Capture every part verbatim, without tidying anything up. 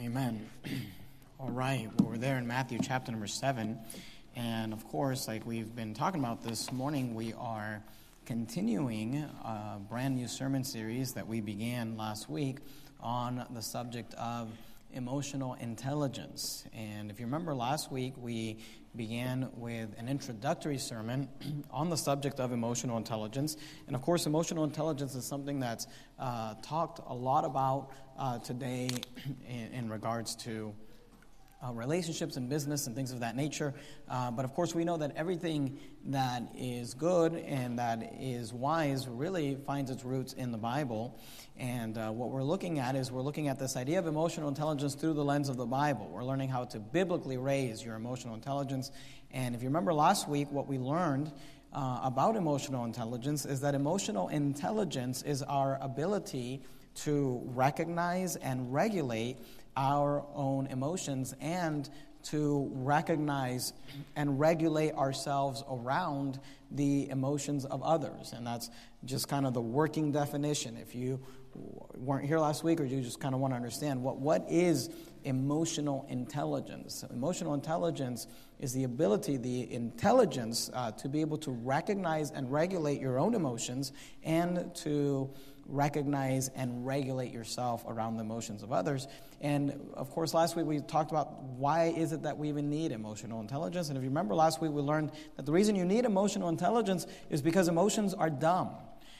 Amen. All right, well, we're there in Matthew chapter number seven. And of course, like we've been talking about this morning, we are continuing a brand new sermon series that we began last week on the subject of emotional intelligence. And if you remember last week, we began with an introductory sermon on the subject of emotional intelligence. And of course, emotional intelligence is something that's uh, talked a lot about uh, today in, in regards to Uh, relationships and business and things of that nature. Uh, but of course, we know that everything that is good and that is wise really finds its roots in the Bible. And uh, what we're looking at is we're looking at this idea of emotional intelligence through the lens of the Bible. We're learning how to biblically raise your emotional intelligence. And if you remember last week, what we learned uh, about emotional intelligence is that emotional intelligence is our ability to recognize and regulate our own emotions and to recognize and regulate ourselves around the emotions of others. And that's just kind of the working definition. If you weren't here last week or you just kind of want to understand what, what is emotional intelligence. Emotional intelligence is the ability, the intelligence uh, to be able to recognize and regulate your own emotions and to recognize and regulate yourself around the emotions of others. And of course, last week we talked about why is it that we even need emotional intelligence. And if you remember last week, we learned that the reason you need emotional intelligence is because emotions are dumb.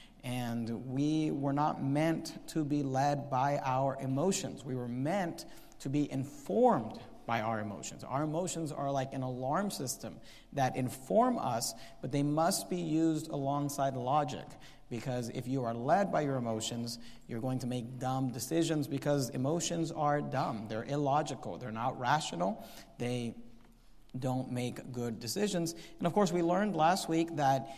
And we were not meant to be led by our emotions. We were meant to be informed by our emotions. Our emotions are like an alarm system that inform us, but they must be used alongside logic. Because if you are led by your emotions, you're going to make dumb decisions because emotions are dumb. They're illogical. They're not rational. They don't make good decisions. And of course, we learned last week that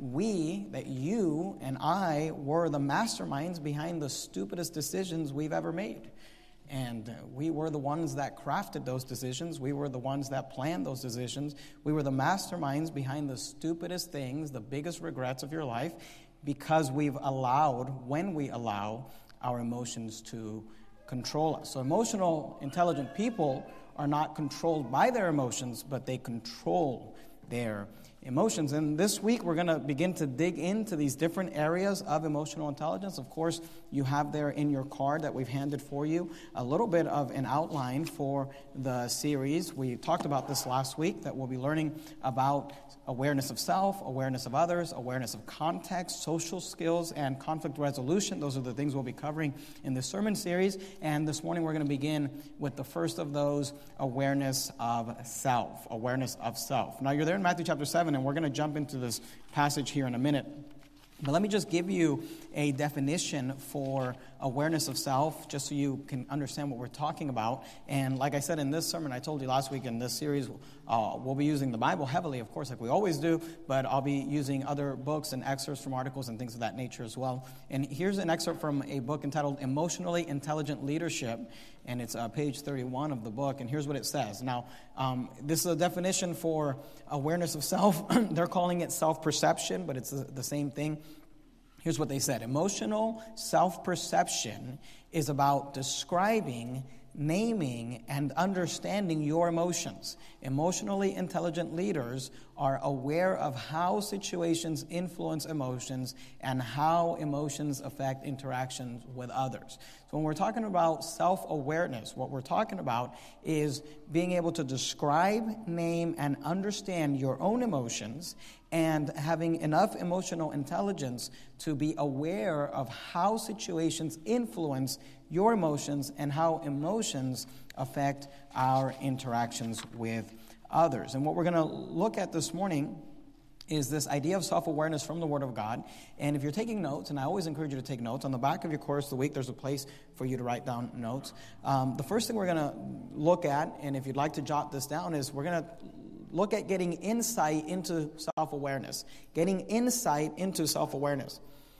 we, that you and I were the masterminds behind the stupidest decisions we've ever made. And we were the ones that crafted those decisions. We were the ones that planned those decisions. We were the masterminds behind the stupidest things, the biggest regrets of your life, because we've allowed, when we allow, our emotions to control us. So emotional, intelligent people are not controlled by their emotions, but they control their emotions. And this week, we're going to begin to dig into these different areas of emotional intelligence. Of course, you have there in your card that we've handed for you a little bit of an outline for the series. We talked about this last week, that we'll be learning about awareness of self, awareness of others, awareness of context, social skills, and conflict resolution. Those are the things we'll be covering in this sermon series. And this morning, we're going to begin with the first of those, awareness of self. Awareness of self. Now, you're there in Matthew chapter seven, and we're going to jump into this passage here in a minute. But let me just give you a definition for awareness of self, just so you can understand what we're talking about. And like I said in this sermon, I told you last week in this series, uh, we'll be using the Bible heavily, of course, like we always do, but I'll be using other books and excerpts from articles and things of that nature as well. And here's an excerpt from a book entitled Emotionally Intelligent Leadership, and it's uh, page thirty-one of the book, and here's what it says. Now, um, this is a definition for awareness of self. They're calling it self-perception, but it's the, the same thing. Here's what they said. Emotional self-perception is about describing, naming, and understanding your emotions. Emotionally intelligent leaders are aware of how situations influence emotions and how emotions affect interactions with others. So when we're talking about self-awareness, what we're talking about is being able to describe, name, and understand your own emotions and having enough emotional intelligence to be aware of how situations influence your emotions and how emotions affect our interactions with others. And what we're going to look at this morning is this idea of self-awareness from the Word of God. And if you're taking notes, and I always encourage you to take notes, on the back of your course of the week, there's a place for you to write down notes. Um, the first thing we're going to look at, and if you'd like to jot this down, is we're going to look at getting insight into self-awareness. Getting insight into self-awareness.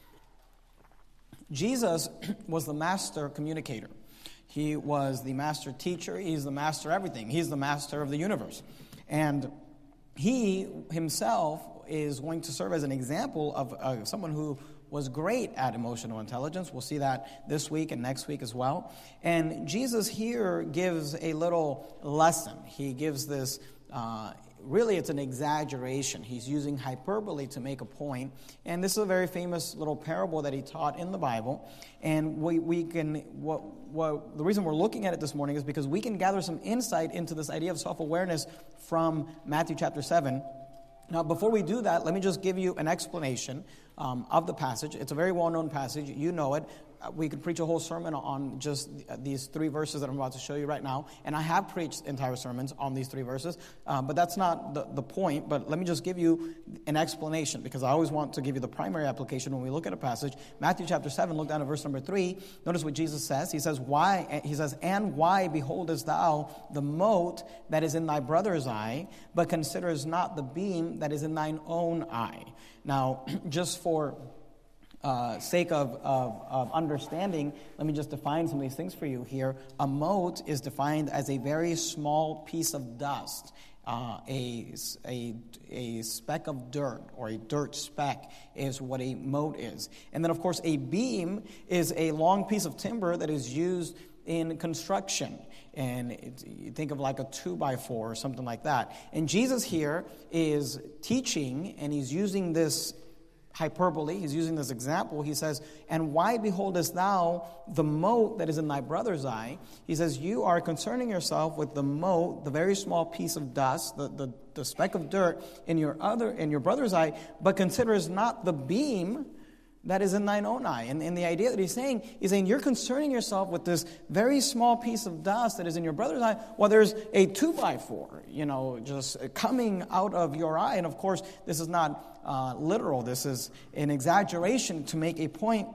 Jesus was the master communicator. He was the master teacher. He's the master everything. He's the master of the universe. And he himself is going to serve as an example of uh, someone who was great at emotional intelligence. We'll see that this week and next week as well. And Jesus here gives a little lesson. He gives this, uh, really it's an exaggeration. He's using hyperbole to make a point. And this is a very famous little parable that he taught in the Bible. And we, we can, what, what, the reason we're looking at it this morning is because we can gather some insight into this idea of self-awareness from Matthew chapter seven. Now, before we do that, let me just give you an explanation um, of the passage. It's a very well-known passage. You know it. Uh, we could preach a whole sermon on just these three verses that I'm about to show you right now. And I have preached entire sermons on these three verses. Uh, but that's not the, the point. But let me just give you an explanation, because I always want to give you the primary application when we look at a passage. Matthew chapter seven, look down at verse number three. Notice what Jesus says. He says, "Why?" He says, "And why beholdest thou the mote that is in thy brother's eye, but considerest not the beam that is in thine own eye?" Now, just for uh, sake of, of, of understanding, let me just define some of these things for you here. A mote is defined as a very small piece of dust, uh, a, a, a speck of dirt, or a dirt speck is what a mote is. And then, of course, a beam is a long piece of timber that is used in construction. And it, you think of like a two by four or something like that. And Jesus here is teaching, and he's using this hyperbole. He's using this example. He says, "And why beholdest thou the mote that is in thy brother's eye?" He says, you are concerning yourself with the mote, the very small piece of dust, the, the, the speck of dirt in your other in your brother's eye, but considerest not the beam that is in thine own eye. And, and the idea that he's saying, he's saying you're concerning yourself with this very small piece of dust that is in your brother's eye, while there's a two by four, you know, just coming out of your eye. And of course, this is not uh, literal. This is an exaggeration to make a point.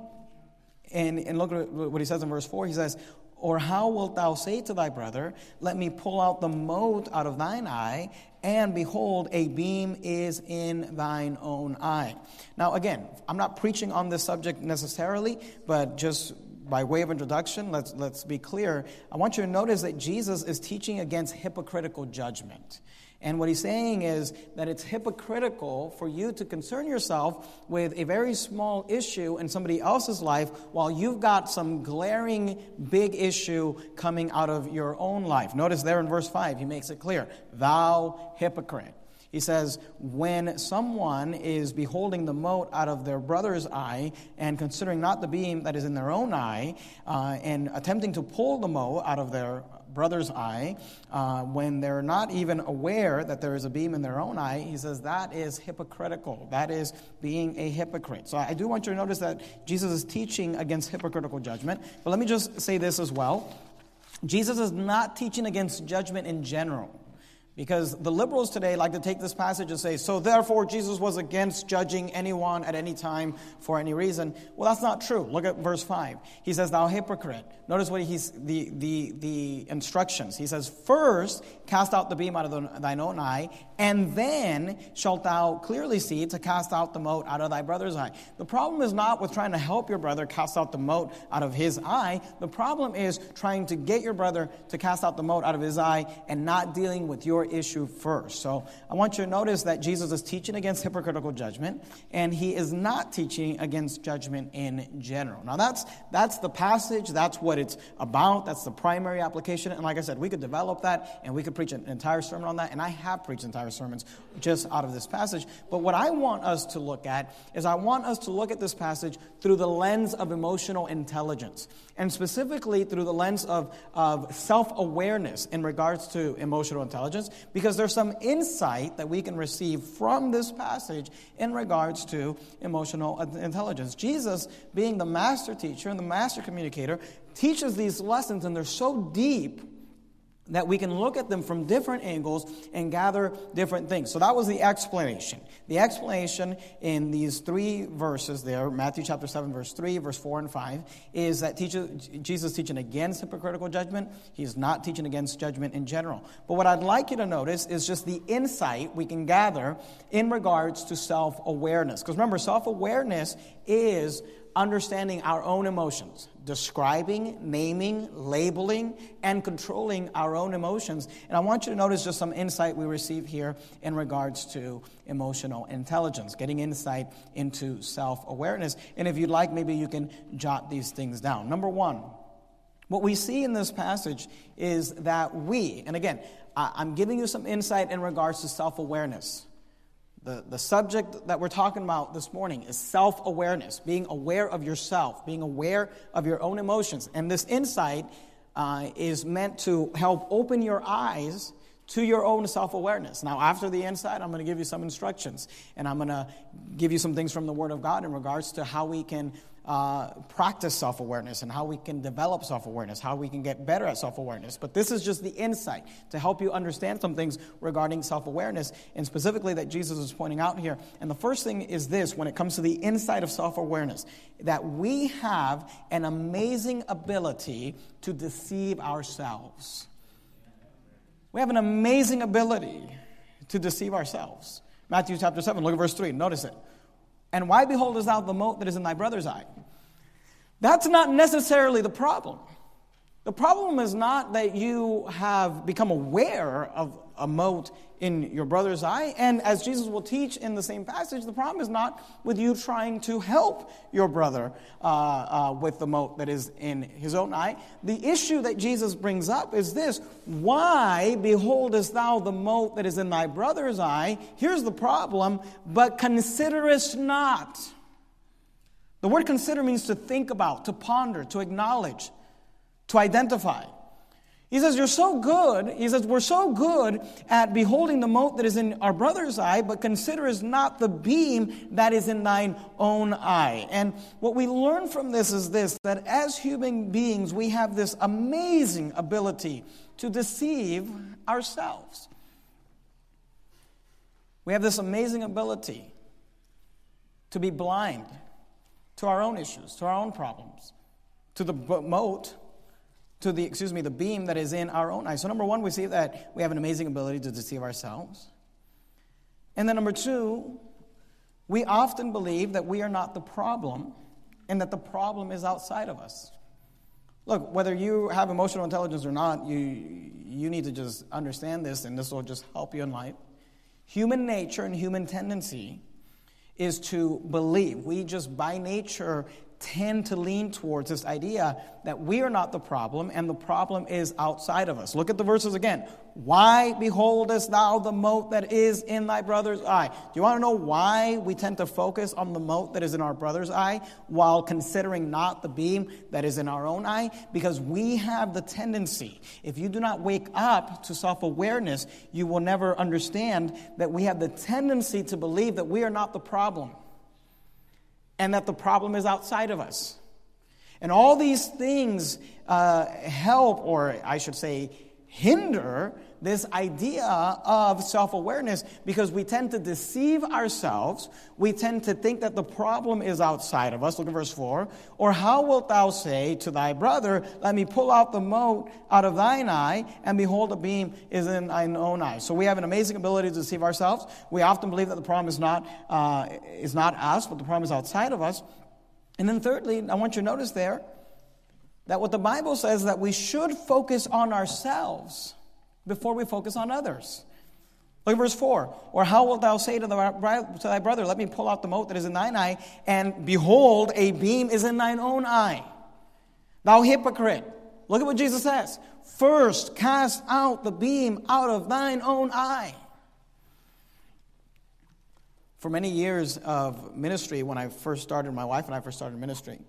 And, and look at what he says in verse four. He says, "Or how wilt thou say to thy brother, let me pull out the mote out of thine eye, and behold, a beam is in thine own eye." Now, again, I'm not preaching on this subject necessarily, but just by way of introduction, let's let's be clear. I want you to notice that Jesus is teaching against hypocritical judgment. And what he's saying is that it's hypocritical for you to concern yourself with a very small issue in somebody else's life while you've got some glaring big issue coming out of your own life. Notice there in verse five, he makes it clear, "Thou hypocrite." He says, when someone is beholding the mote out of their brother's eye and considering not the beam that is in their own eye, uh, and attempting to pull the mote out of their brother's eye, uh, when they're not even aware that there is a beam in their own eye, he says that is hypocritical. That is being a hypocrite. So I do want you to notice that Jesus is teaching against hypocritical judgment. But let me just say this as well. Jesus is not teaching against judgment in general. Because the liberals today like to take this passage and say, so therefore Jesus was against judging anyone at any time for any reason. Well, that's not true. Look at verse five. He says, "Thou hypocrite." Notice what he's the the the instructions. He says, "First cast out the beam out of the, thine own eye, and then shalt thou clearly see to cast out the mote out of thy brother's eye." The problem is not with trying to help your brother cast out the mote out of his eye. The problem is trying to get your brother to cast out the mote out of his eye and not dealing with your issue first. So I want you to notice that Jesus is teaching against hypocritical judgment, and he is not teaching against judgment in general. Now that's that's the passage. That's what it's about. That's the primary application. And like I said, we could develop that, and we could preach an entire sermon on that. And I have preached entire sermons just out of this passage. But what I want us to look at is I want us to look at this passage through the lens of emotional intelligence, and specifically through the lens of, of self-awareness in regards to emotional intelligence, because there's some insight that we can receive from this passage in regards to emotional intelligence. Jesus, being the master teacher and the master communicator, teaches these lessons, and they're so deep that we can look at them from different angles and gather different things. So that was the explanation. The explanation in these three verses there, Matthew chapter seven, verse three, verse four and five, is that teaches, Jesus is teaching against hypocritical judgment. He's not teaching against judgment in general. But what I'd like you to notice is just the insight we can gather in regards to self-awareness. Because remember, self-awareness is understanding our own emotions, describing, naming, labeling, and controlling our own emotions. And I want you to notice just some insight we receive here in regards to emotional intelligence, getting insight into self-awareness. And if you'd like, maybe you can jot these things down. Number one, what we see in this passage is that we, and again, I'm giving you some insight in regards to self-awareness. The, the subject that we're talking about this morning is self-awareness, being aware of yourself, being aware of your own emotions. And this insight uh, is meant to help open your eyes to your own self-awareness. Now, after the insight, I'm going to give you some instructions, and I'm going to give you some things from the Word of God in regards to how we can uh, practice self-awareness and how we can develop self-awareness, how we can get better at self-awareness. But this is just the insight to help you understand some things regarding self-awareness, and specifically that Jesus is pointing out here. And the first thing is this, when it comes to the insight of self-awareness, that we have an amazing ability to deceive ourselves. We have an amazing ability to deceive ourselves. Matthew chapter seven, look at verse three. Notice it. And why beholdest thou the mote that is in thy brother's eye? That's not necessarily the problem. The problem is not that you have become aware of a mote in your brother's eye. And as Jesus will teach in the same passage, the problem is not with you trying to help your brother uh, uh, with the mote that is in his own eye. The issue that Jesus brings up is this: why beholdest thou the mote that is in thy brother's eye? Here's the problem: but considerest not. The word consider means to think about, to ponder, to acknowledge, to identify. He says, you're so good, he says, we're so good at beholding the mote that is in our brother's eye, but considerest not the beam that is in thine own eye. And what we learn from this is this, that as human beings, we have this amazing ability to deceive ourselves. We have this amazing ability to be blind to our own issues, to our own problems, to the mote, to the, excuse me, the beam that is in our own eye. So number one, we see that we have an amazing ability to deceive ourselves. And then number two, we often believe that we are not the problem and that the problem is outside of us. Look, whether you have emotional intelligence or not, you, you need to just understand this, and this will just help you in life. Human nature and human tendency is to believe. We just by nature tend to lean towards this idea that we are not the problem and the problem is outside of us. Look at the verses again. Why beholdest thou the mote that is in thy brother's eye? Do you want to know why we tend to focus on the mote that is in our brother's eye while considering not the beam that is in our own eye? Because we have the tendency, if you do not wake up to self-awareness, you will never understand that we have the tendency to believe that we are not the problem and that the problem is outside of us. And all these things uh, help, or I should say, hinder this idea of self-awareness, because we tend to deceive ourselves. We tend to think that the problem is outside of us. Look at verse four. Or how wilt thou say to thy brother, let me pull out the mote out of thine eye, and behold, a beam is in thine own eye. So we have an amazing ability to deceive ourselves. We often believe that the problem is not, uh, is not us, but the problem is outside of us. And then thirdly, I want you to notice there that what the Bible says, that we should focus on ourselves before we focus on others. Look at verse four. Or how wilt thou say to, the, to thy brother, let me pull out the mote that is in thine eye, and behold, a beam is in thine own eye. Thou hypocrite. Look at what Jesus says. First cast out the beam out of thine own eye. For many years of ministry, when I first started, my wife and I first started ministry,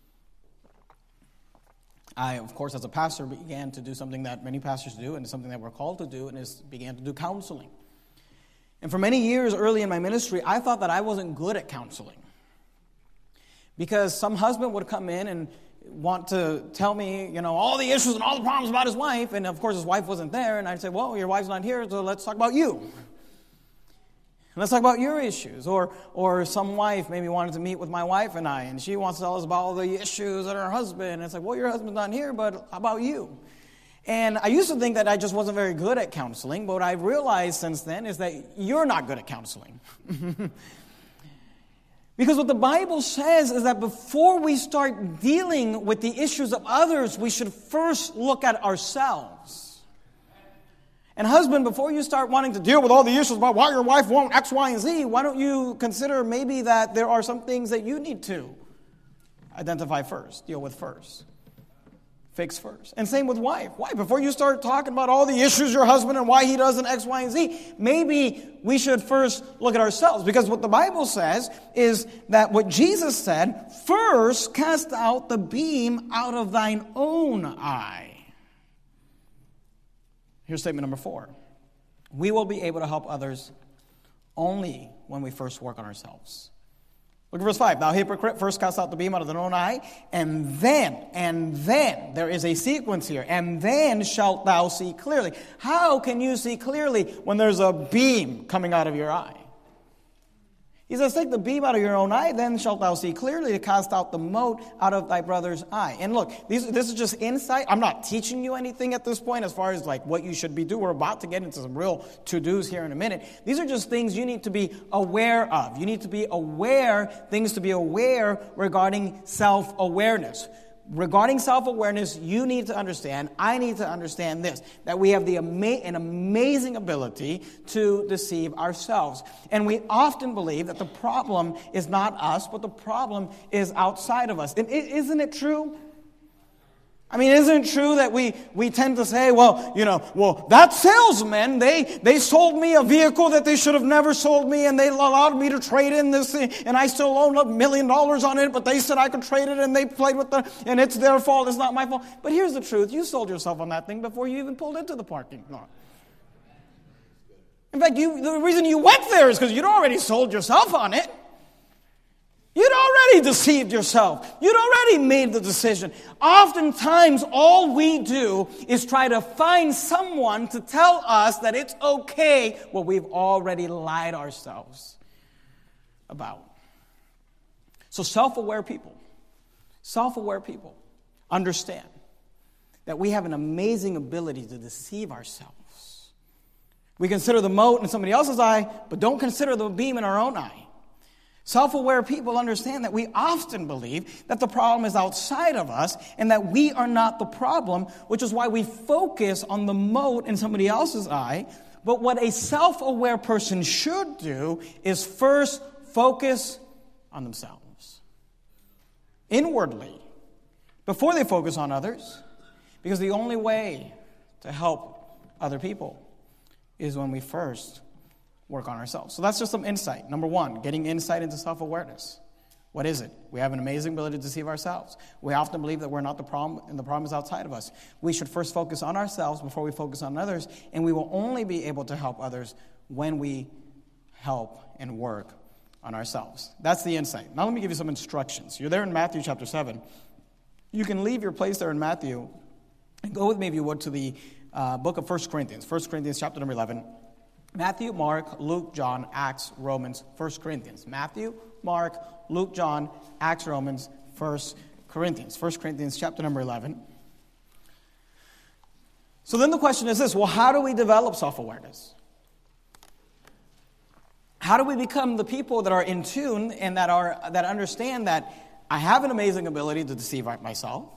I, of course, as a pastor, began to do something that many pastors do, and it's something that we're called to do, and is began to do counseling. And for many years early in my ministry, I thought that I wasn't good at counseling. Because some husband would come in and want to tell me, you know, all the issues and all the problems about his wife, and of course his wife wasn't there, and I'd say, well, your wife's not here, so let's talk about you. Let's talk about your issues. Or or some wife maybe wanted to meet with my wife and I, and she wants to tell us about all the issues of her husband. And it's like, well, your husband's not here, but how about you? And I used to think that I just wasn't very good at counseling, but what I've realized since then is that you're not good at counseling. Because what the Bible says is that before we start dealing with the issues of others, we should first look at ourselves. And husband, before you start wanting to deal with all the issues about why your wife won't X, Y, and Z, why don't you consider maybe that there are some things that you need to identify first, deal with first. Fix first. And same with wife. Why? Before you start talking about all the issues your husband and why he doesn't X, Y, and Z, maybe we should first look at ourselves. Because what the Bible says is that what Jesus said, first cast out the beam out of thine own eye. Here's statement number four. We will be able to help others only when we first work on ourselves. Look at verse five. Thou hypocrite, first cast out the beam out of thine own eye, and then, and then, there is a sequence here, and then shalt thou see clearly. How can you see clearly when there's a beam coming out of your eye? He says, take the beam out of your own eye, then shalt thou see clearly to cast out the mote out of thy brother's eye. And look, these, this is just insight. I'm not teaching you anything at this point as far as like what you should be doing. We're about to get into some real to-dos here in a minute. These are just things you need to be aware of. You need to be aware, things to be aware regarding self-awareness. Regarding self-awareness, you need to understand, I need to understand this, that we have the ama- an amazing ability to deceive ourselves. And we often believe that the problem is not us, but the problem is outside of us. And isn't it true? I mean, isn't it true that we, we tend to say, well, you know, well, that salesman, they, they sold me a vehicle that they should have never sold me, and they allowed me to trade in this, and I still own a million dollars on it, but they said I could trade it, and they played with the, and it's their fault, it's not my fault. But here's the truth. You sold yourself on that thing before you even pulled into the parking lot. In fact, you, the reason you went there is because you'd already sold yourself on it. You'd already deceived yourself. You'd already made the decision. Oftentimes, all we do is try to find someone to tell us that it's okay what we've already lied ourselves about. So self-aware people, self-aware people understand that we have an amazing ability to deceive ourselves. We consider the mote in somebody else's eye, but don't consider the beam in our own eye. Self-aware people understand that we often believe that the problem is outside of us and that we are not the problem, which is why we focus on the mote in somebody else's eye. But what a self-aware person should do is first focus on themselves, inwardly, before they focus on others, because the only way to help other people is when we first work on ourselves. So that's just some insight. Number one, getting insight into self-awareness. What is it? We have an amazing ability to deceive ourselves. We often believe that we're not the problem, and the problem is outside of us. We should first focus on ourselves before we focus on others, and we will only be able to help others when we help and work on ourselves. That's the insight. Now let me give you some instructions. You're there in Matthew chapter seven. You can leave your place there in Matthew and go with me, if you would, to the uh, book of First Corinthians. First Corinthians chapter number eleven. Matthew, Mark, Luke, John, Acts, Romans, First Corinthians. Matthew, Mark, Luke, John, Acts, Romans, First Corinthians. First Corinthians chapter number eleven. So then the question is this, well, how do we develop self-awareness? How do we become the people that are in tune and that are that understand that I have an amazing ability to deceive myself?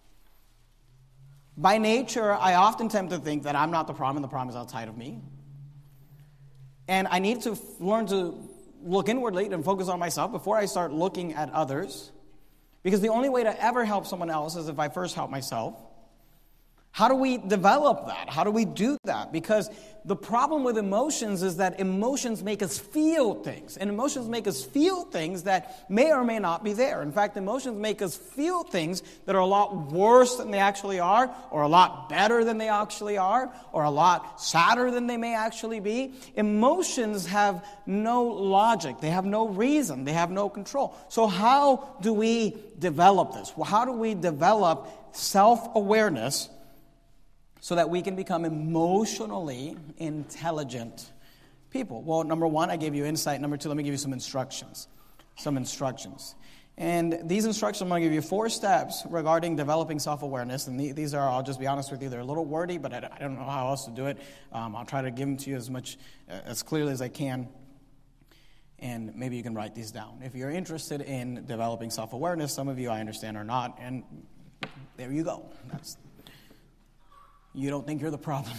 By nature, I often tend to think that I'm not the problem and the problem is outside of me. And I need to learn to look inwardly and focus on myself before I start looking at others. Because the only way to ever help someone else is if I first help myself. How do we develop that? How do we do that? Because the problem with emotions is that emotions make us feel things. And emotions make us feel things that may or may not be there. In fact, emotions make us feel things that are a lot worse than they actually are, or a lot better than they actually are, or a lot sadder than they may actually be. Emotions have no logic. They have no reason. They have no control. So how do we develop this? Well, how do we develop self-awareness so that we can become emotionally intelligent people? Well, number one, I gave you insight. Number two, let me give you some instructions. Some instructions. And these instructions, I'm going to give you four steps regarding developing self-awareness. And these are, I'll just be honest with you, they're a little wordy, but I don't know how else to do it. Um, I'll try to give them to you as much, as clearly as I can. And maybe you can write these down. If you're interested in developing self-awareness, some of you, I understand, are not. And there you go. That's, you don't think you're the problem.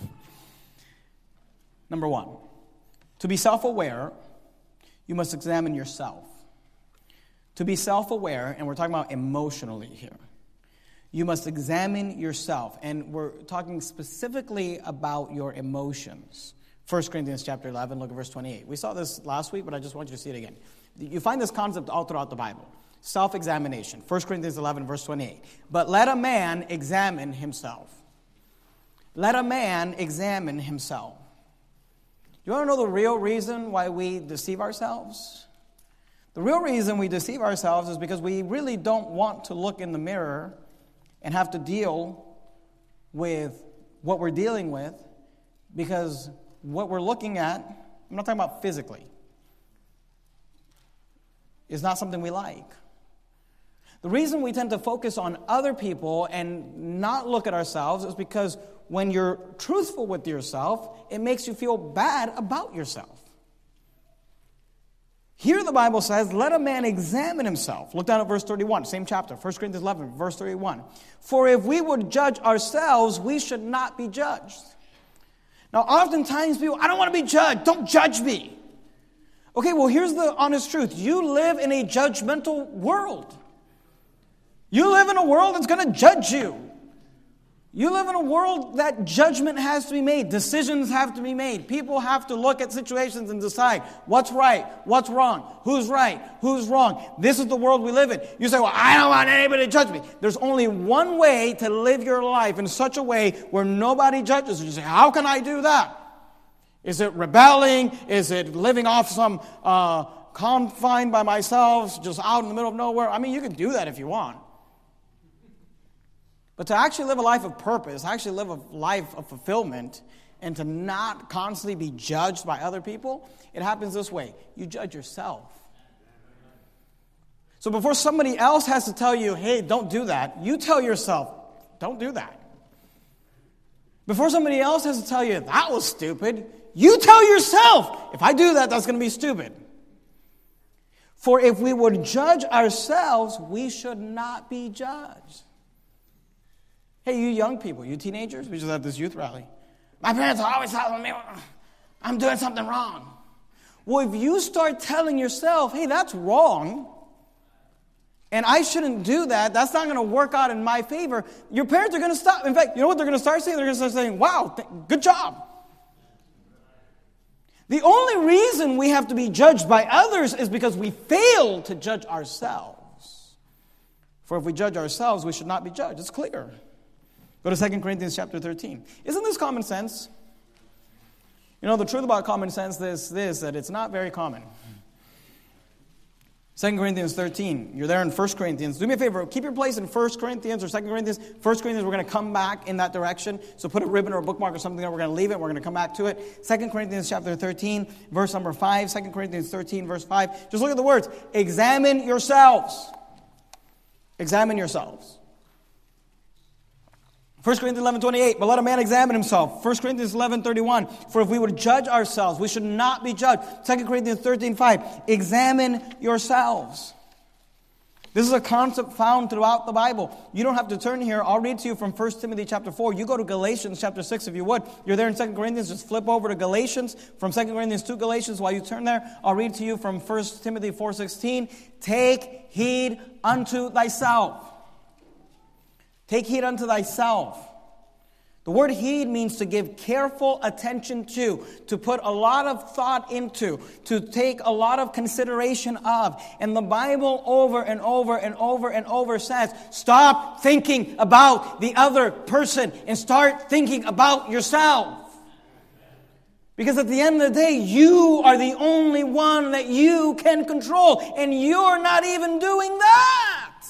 Number one, to be self-aware, you must examine yourself. To be self-aware, and we're talking about emotionally here, you must examine yourself. And we're talking specifically about your emotions. First Corinthians chapter eleven, look at verse twenty-eight. We saw this last week, but I just want you to see it again. You find this concept all throughout the Bible. Self-examination. First Corinthians eleven, verse twenty-eight. But let a man examine himself. Let a man examine himself. You want to know the real reason why we deceive ourselves? The real reason we deceive ourselves is because we really don't want to look in the mirror and have to deal with what we're dealing with, because what we're looking at, I'm not talking about physically, is not something we like. The reason we tend to focus on other people and not look at ourselves is because when you're truthful with yourself, it makes you feel bad about yourself. Here the Bible says, let a man examine himself. Look down at verse thirty-one, same chapter, First Corinthians eleven, verse thirty-one. For if we would judge ourselves, we should not be judged. Now, oftentimes people, I don't want to be judged. Don't judge me. Okay, well, here's the honest truth. You live in a judgmental world. You live in a world that's going to judge you. You live in a world that judgment has to be made. Decisions have to be made. People have to look at situations and decide what's right, what's wrong, who's right, who's wrong. This is the world we live in. You say, well, I don't want anybody to judge me. There's only one way to live your life in such a way where nobody judges you. You say, how can I do that? Is it rebelling? Is it living off some uh, confine by myself, just out in the middle of nowhere? I mean, you can do that if you want. But to actually live a life of purpose, actually live a life of fulfillment, and to not constantly be judged by other people, it happens this way. You judge yourself. So before somebody else has to tell you, hey, don't do that, you tell yourself, don't do that. Before somebody else has to tell you, that was stupid, you tell yourself, if I do that, that's going to be stupid. For if we would judge ourselves, we should not be judged. Hey, you young people, you teenagers, we just had this youth rally. My parents are always telling me I'm doing something wrong. Well, if you start telling yourself, hey, that's wrong, and I shouldn't do that, that's not going to work out in my favor, your parents are going to stop. In fact, you know what they're going to start saying? They're going to start saying, wow, th- good job. The only reason we have to be judged by others is because we fail to judge ourselves. For if we judge ourselves, we should not be judged. It's clear. Go to Second Corinthians chapter thirteen. Isn't this common sense? You know, the truth about common sense is this, that it's not very common. Second Corinthians thirteen. You're there in First Corinthians. Do me a favor. Keep your place in First Corinthians or Second Corinthians. First Corinthians, we're going to come back in that direction. So put a ribbon or a bookmark or something there. We're going to leave it. We're going to come back to it. Second Corinthians chapter thirteen, verse number five. Second Corinthians thirteen, verse five. Just look at the words. Examine yourselves. Examine yourselves. First Corinthians eleven twenty-eight, but let a man examine himself. First Corinthians eleven thirty-one, for if we would judge ourselves, we should not be judged. Second Corinthians thirteen five, examine yourselves. This is a concept found throughout the Bible. You don't have to turn here. I'll read to you from First Timothy chapter four. You go to Galatians chapter six if you would. You're there in Second Corinthians. Just flip over to Galatians. From Second Corinthians to Galatians. While you turn there, I'll read to you from First Timothy four sixteen. Take heed unto thyself. Take heed unto thyself. The word heed means to give careful attention to, to put a lot of thought into, to take a lot of consideration of. And the Bible over and over and over and over says, stop thinking about the other person and start thinking about yourself. Because at the end of the day, you are the only one that you can control, and you're not even doing that.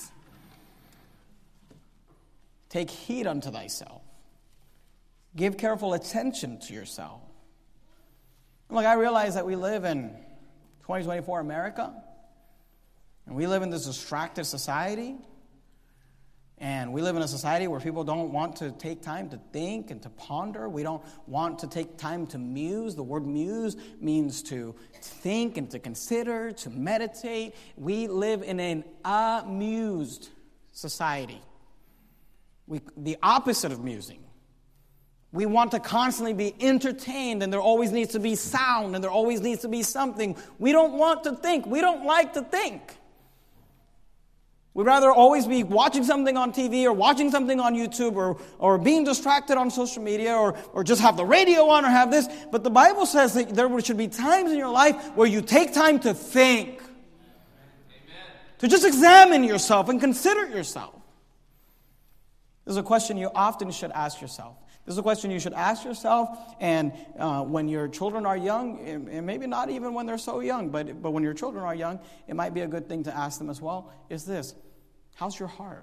Take heed unto thyself. Give careful attention to yourself. Look, I realize that we live in twenty twenty-four America, and we live in this distracted society. And we live in a society where people don't want to take time to think and to ponder. We don't want to take time to muse. The word muse means to think and to consider, to meditate. We live in an amused society. We, the opposite of musing. We want to constantly be entertained, and there always needs to be sound, and there always needs to be something. We don't want to think. We don't like to think. We'd rather always be watching something on T V or watching something on YouTube or, or being distracted on social media or, or just have the radio on or have this. But the Bible says that there should be times in your life where you take time to think. Amen. To just examine yourself and consider yourself. This is a question you often should ask yourself. This is a question you should ask yourself, and uh, when your children are young, and maybe not even when they're so young, but, but when your children are young, it might be a good thing to ask them as well, is this: how's your heart?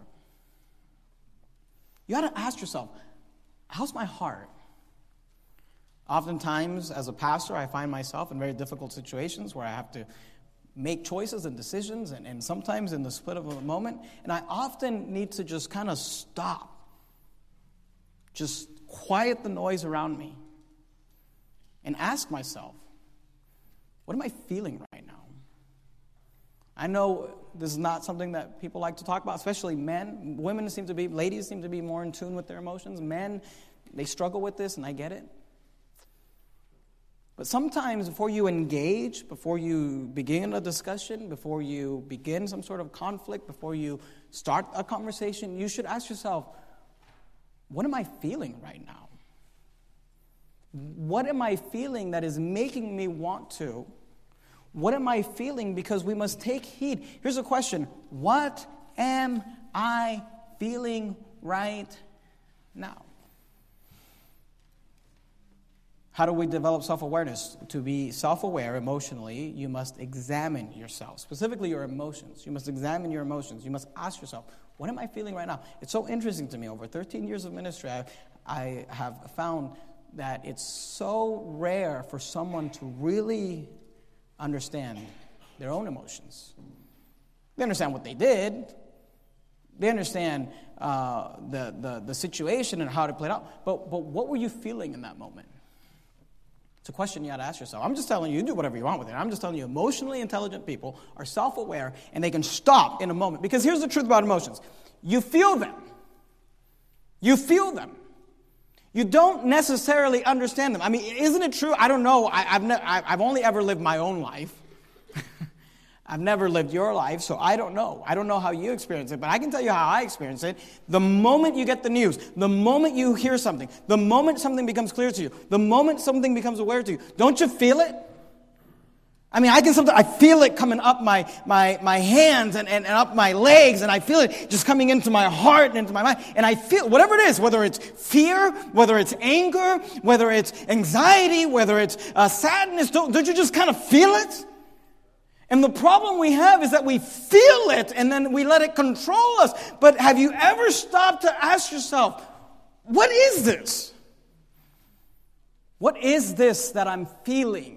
You got to ask yourself, how's my heart? Oftentimes, as a pastor, I find myself in very difficult situations where I have to make choices and decisions, and, and sometimes in the split of a moment, and I often need to just kind of stop. Just quiet the noise around me and ask myself, what am I feeling right now? I know this is not something that people like to talk about, especially men. Women seem to be, ladies seem to be more in tune with their emotions. Men, they struggle with this, and I get it. But sometimes before you engage, before you begin a discussion, before you begin some sort of conflict, before you start a conversation, you should ask yourself, what am I feeling right now? What am I feeling that is making me want to? What am I feeling? Because we must take heed. Here's a question. What am I feeling right now? How do we develop self-awareness? To be self-aware emotionally, you must examine yourself, specifically your emotions. You must examine your emotions. You must ask yourself, what am I feeling right now? It's so interesting to me. Over thirteen years of ministry, I, I have found that it's so rare for someone to really understand their own emotions. They understand what they did. They understand uh, the, the, the situation and how to play it out. But, but what were you feeling in that moment? It's a question you got to ask yourself. I'm just telling you, you do whatever you want with it. I'm just telling you, emotionally intelligent people are self-aware, and they can stop in a moment. Because here's the truth about emotions. You feel them. You feel them. You don't necessarily understand them. I mean, isn't it true? I don't know. I, I've, ne- I've only ever lived my own life. I've never lived your life, so I don't know. I don't know how you experience it, but I can tell you how I experience it. The moment you get the news, the moment you hear something, the moment something becomes clear to you, the moment something becomes aware to you, don't you feel it? I mean, I can sometimes, I feel it coming up my my my hands and, and, and up my legs, and I feel it just coming into my heart and into my mind, and I feel, whatever it is, whether it's fear, whether it's anger, whether it's anxiety, whether it's uh, sadness, don't, don't you just kind of feel it? And the problem we have is that we feel it and then we let it control us. But have you ever stopped to ask yourself, what is this? What is this that I'm feeling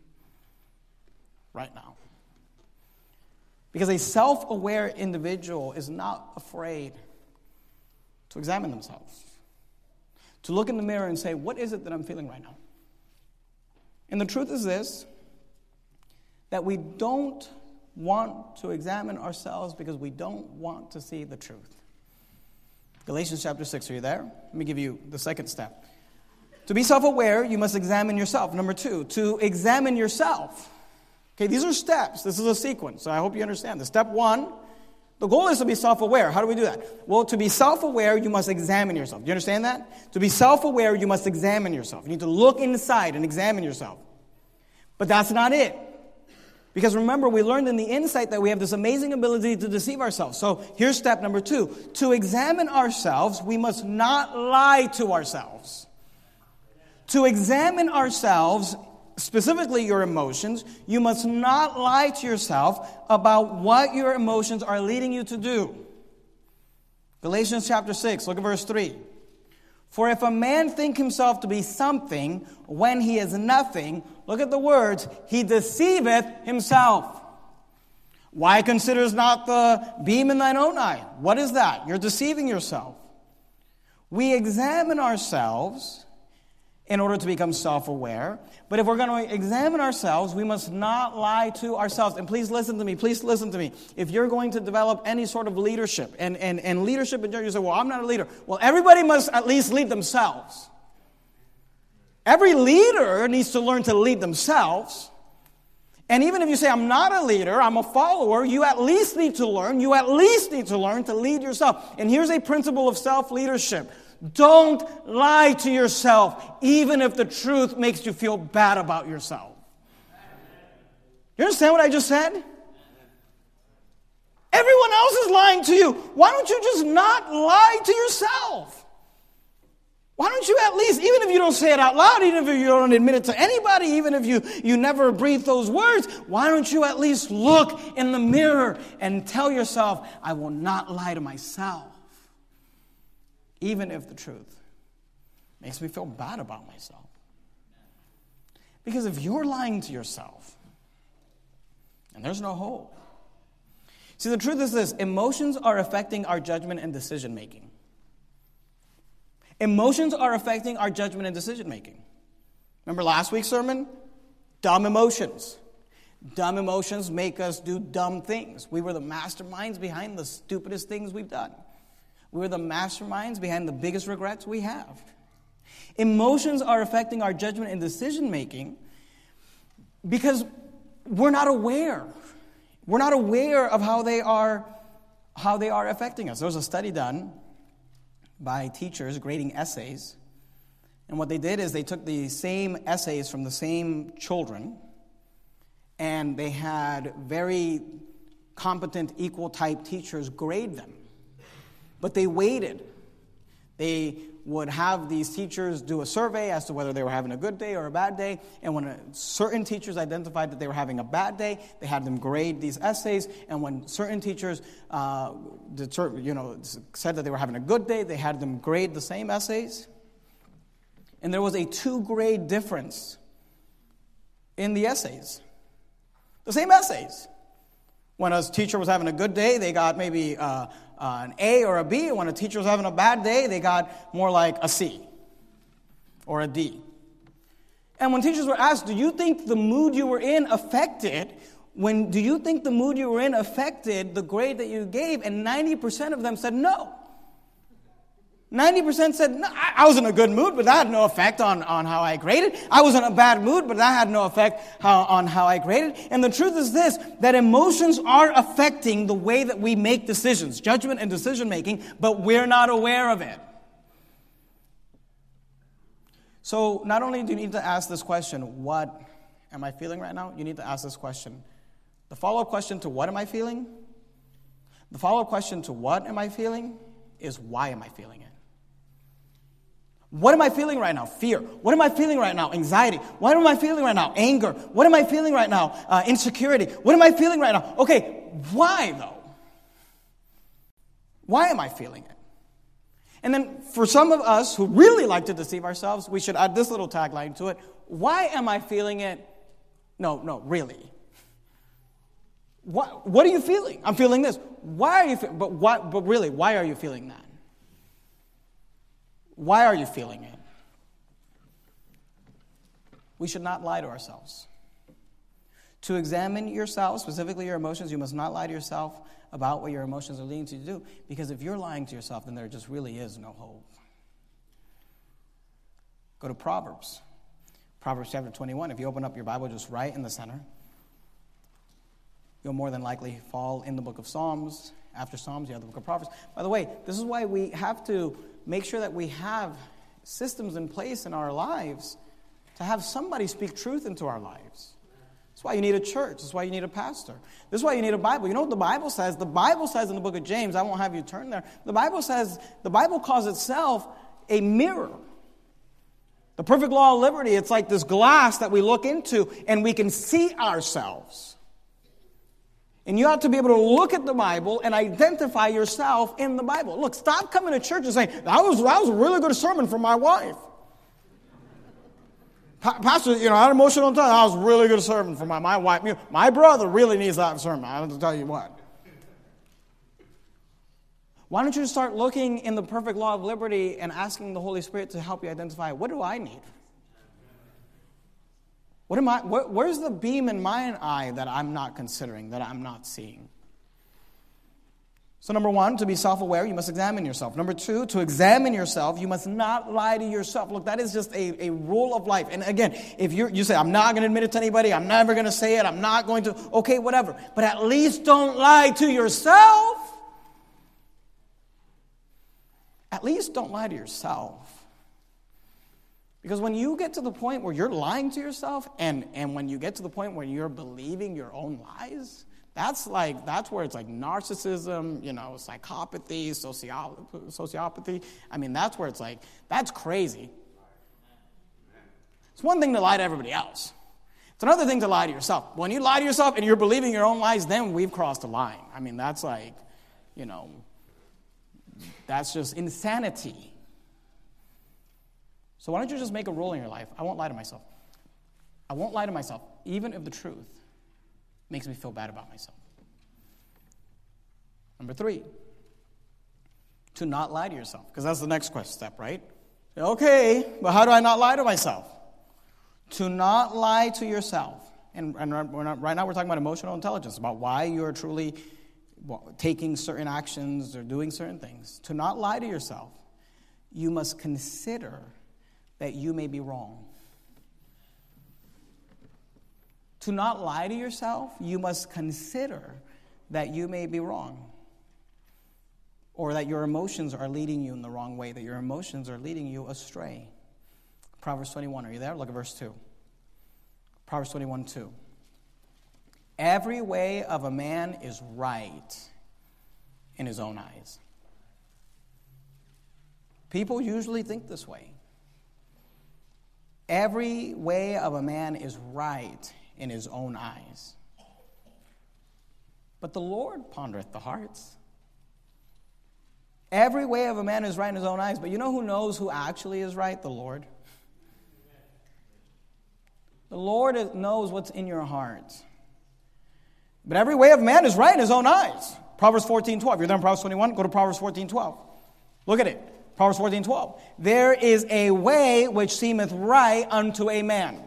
right now? Because a self-aware individual is not afraid to examine themselves, to look in the mirror and say, what is it that I'm feeling right now? And the truth is this, that we don't want to examine ourselves because we don't want to see the truth. Galatians chapter six, are you there? Let me give you the second step. To be self-aware, you must examine yourself. Number two, to examine yourself. Okay, these are steps. This is a sequence, so I hope you understand this. Step one, the goal is to be self-aware. How do we do that? Well, to be self-aware, you must examine yourself. Do you understand that? To be self-aware, you must examine yourself. You need to look inside and examine yourself. But that's not it. Because remember, we learned in the insight that we have this amazing ability to deceive ourselves. So here's step number two. To examine ourselves, we must not lie to ourselves. To examine ourselves, specifically your emotions, you must not lie to yourself about what your emotions are leading you to do. Galatians chapter six, look at verse three. For if a man think himself to be something when he is nothing, look at the words, he deceiveth himself. Why considers not the beam in thine own eye? What is that? You're deceiving yourself. We examine ourselves in order to become self-aware. But if we're going to examine ourselves, we must not lie to ourselves. And please listen to me. Please listen to me. If you're going to develop any sort of leadership, and, and, and leadership in church, you say, well, I'm not a leader. Well, everybody must at least lead themselves. Every leader needs to learn to lead themselves. And even if you say, I'm not a leader, I'm a follower, you at least need to learn, you at least need to learn to lead yourself. And here's a principle of self-leadership. Don't lie to yourself, even if the truth makes you feel bad about yourself. You understand what I just said? Everyone else is lying to you. Why don't you just not lie to yourself? Why don't you at least, even if you don't say it out loud, even if you don't admit it to anybody, even if you, you never breathe those words, why don't you at least look in the mirror and tell yourself, I will not lie to myself, even if the truth makes me feel bad about myself. Because if you're lying to yourself, and there's no hope. See, the truth is this, emotions are affecting our judgment and decision making. Emotions are affecting our judgment and decision-making. Remember last week's sermon? Dumb emotions. Dumb emotions make us do dumb things. We were the masterminds behind the stupidest things we've done. We were the masterminds behind the biggest regrets we have. Emotions are affecting our judgment and decision-making because we're not aware. We're not aware of how they are, how they are affecting us. There was a study done by teachers grading essays. And what they did is they took the same essays from the same children, and they had very competent, equal-type teachers grade them. But they waited. They would have these teachers do a survey as to whether they were having a good day or a bad day. And when a, certain teachers identified that they were having a bad day, they had them grade these essays. And when certain teachers uh, deter, you know, said that they were having a good day, they had them grade the same essays. And there was a two-grade difference in the essays. The same essays. When a teacher was having a good day, they got maybe uh, uh, an A or a B. And when a teacher was having a bad day, they got more like a C or a D. And when teachers were asked, do you think the mood you were in affected, when do you think the mood you were in affected the grade that you gave? And ninety percent of them said no. ninety percent said, no, I was in a good mood, but that had no effect on, on how I graded. I was in a bad mood, but that had no effect how, on how I graded. And the truth is this, that emotions are affecting the way that we make decisions, judgment and decision making, but we're not aware of it. So not only do you need to ask this question, what am I feeling right now? You need to ask this question. The follow-up question to what am I feeling? The follow-up question to what am I feeling is why am I feeling it? What am I feeling right now? Fear. What am I feeling right now? Anxiety. What am I feeling right now? Anger. What am I feeling right now? Uh, insecurity. What am I feeling right now? Okay, why though? Why am I feeling it? And then for some of us who really like to deceive ourselves, we should add this little tagline to it. Why am I feeling it? No, no, really. What, what are you feeling? I'm feeling this. Why are you feeling? But what? But really, why are you feeling that? Why are you feeling it? We should not lie to ourselves. To examine yourself, specifically your emotions, you must not lie to yourself about what your emotions are leading you to do. Because if you're lying to yourself, then there just really is no hope. Go to Proverbs. Proverbs chapter twenty-one. If you open up your Bible just right in the center, you'll more than likely fall in the book of Psalms. After Psalms, you have the book of Proverbs. By the way, this is why we have to make sure that we have systems in place in our lives to have somebody speak truth into our lives. That's why you need a church. That's why you need a pastor. This is why you need a Bible. You know what the Bible says? The Bible says in the book of James, I won't have you turn there. The Bible says, the Bible calls itself a mirror. The perfect law of liberty, it's like this glass that we look into and we can see ourselves. And you ought to be able to look at the Bible and identify yourself in the Bible. Look, stop coming to church and saying, that was, that was a really good sermon from my wife. Pastor, you know, I had emotional time. I was really good sermon for my, my wife. You know, my brother really needs that sermon. I have to tell you what. Why don't you start looking in the perfect law of liberty and asking the Holy Spirit to help you identify, what do I need? What am I? Where, where's the beam in my eye that I'm not considering, that I'm not seeing? So number one, to be self-aware, you must examine yourself. Number two, to examine yourself, you must not lie to yourself. Look, that is just a, a rule of life. And again, if you you say, I'm not going to admit it to anybody, I'm never going to say it, I'm not going to, okay, whatever. But at least don't lie to yourself. At least don't lie to yourself. Because when you get to the point where you're lying to yourself, and, and when you get to the point where you're believing your own lies, that's like that's where it's like narcissism, you know, psychopathy, socio- sociopathy. I mean, that's where it's like, that's crazy. It's one thing to lie to everybody else. It's another thing to lie to yourself. When you lie to yourself and you're believing your own lies, then we've crossed a line. I mean, that's like, you know, that's just insanity. So why don't you just make a rule in your life? I won't lie to myself. I won't lie to myself, even if the truth makes me feel bad about myself. Number three, to not lie to yourself, because that's the next question step, right? Okay, but how do I not lie to myself? To not lie to yourself. And, and we're not, right now we're talking about emotional intelligence, about why you're truly taking certain actions or doing certain things. To not lie to yourself, you must consider that you may be wrong. To not lie to yourself, you must consider that you may be wrong. Or that your emotions are leading you in the wrong way, that your emotions are leading you astray. Proverbs twenty-one, are you there? Look at verse two. Proverbs twenty-one, two. Every way of a man is right in his own eyes. People usually think this way. Every way of a man is right in his own eyes. But the Lord pondereth the hearts. Every way of a man is right in his own eyes. But you know who knows who actually is right? The Lord. The Lord knows what's in your heart. But every way of man is right in his own eyes. Proverbs fourteen twelve. You're there in Proverbs twenty-one? Go to Proverbs fourteen twelve. Look at it. Proverbs fourteen twelve. There is a way which seemeth right unto a man.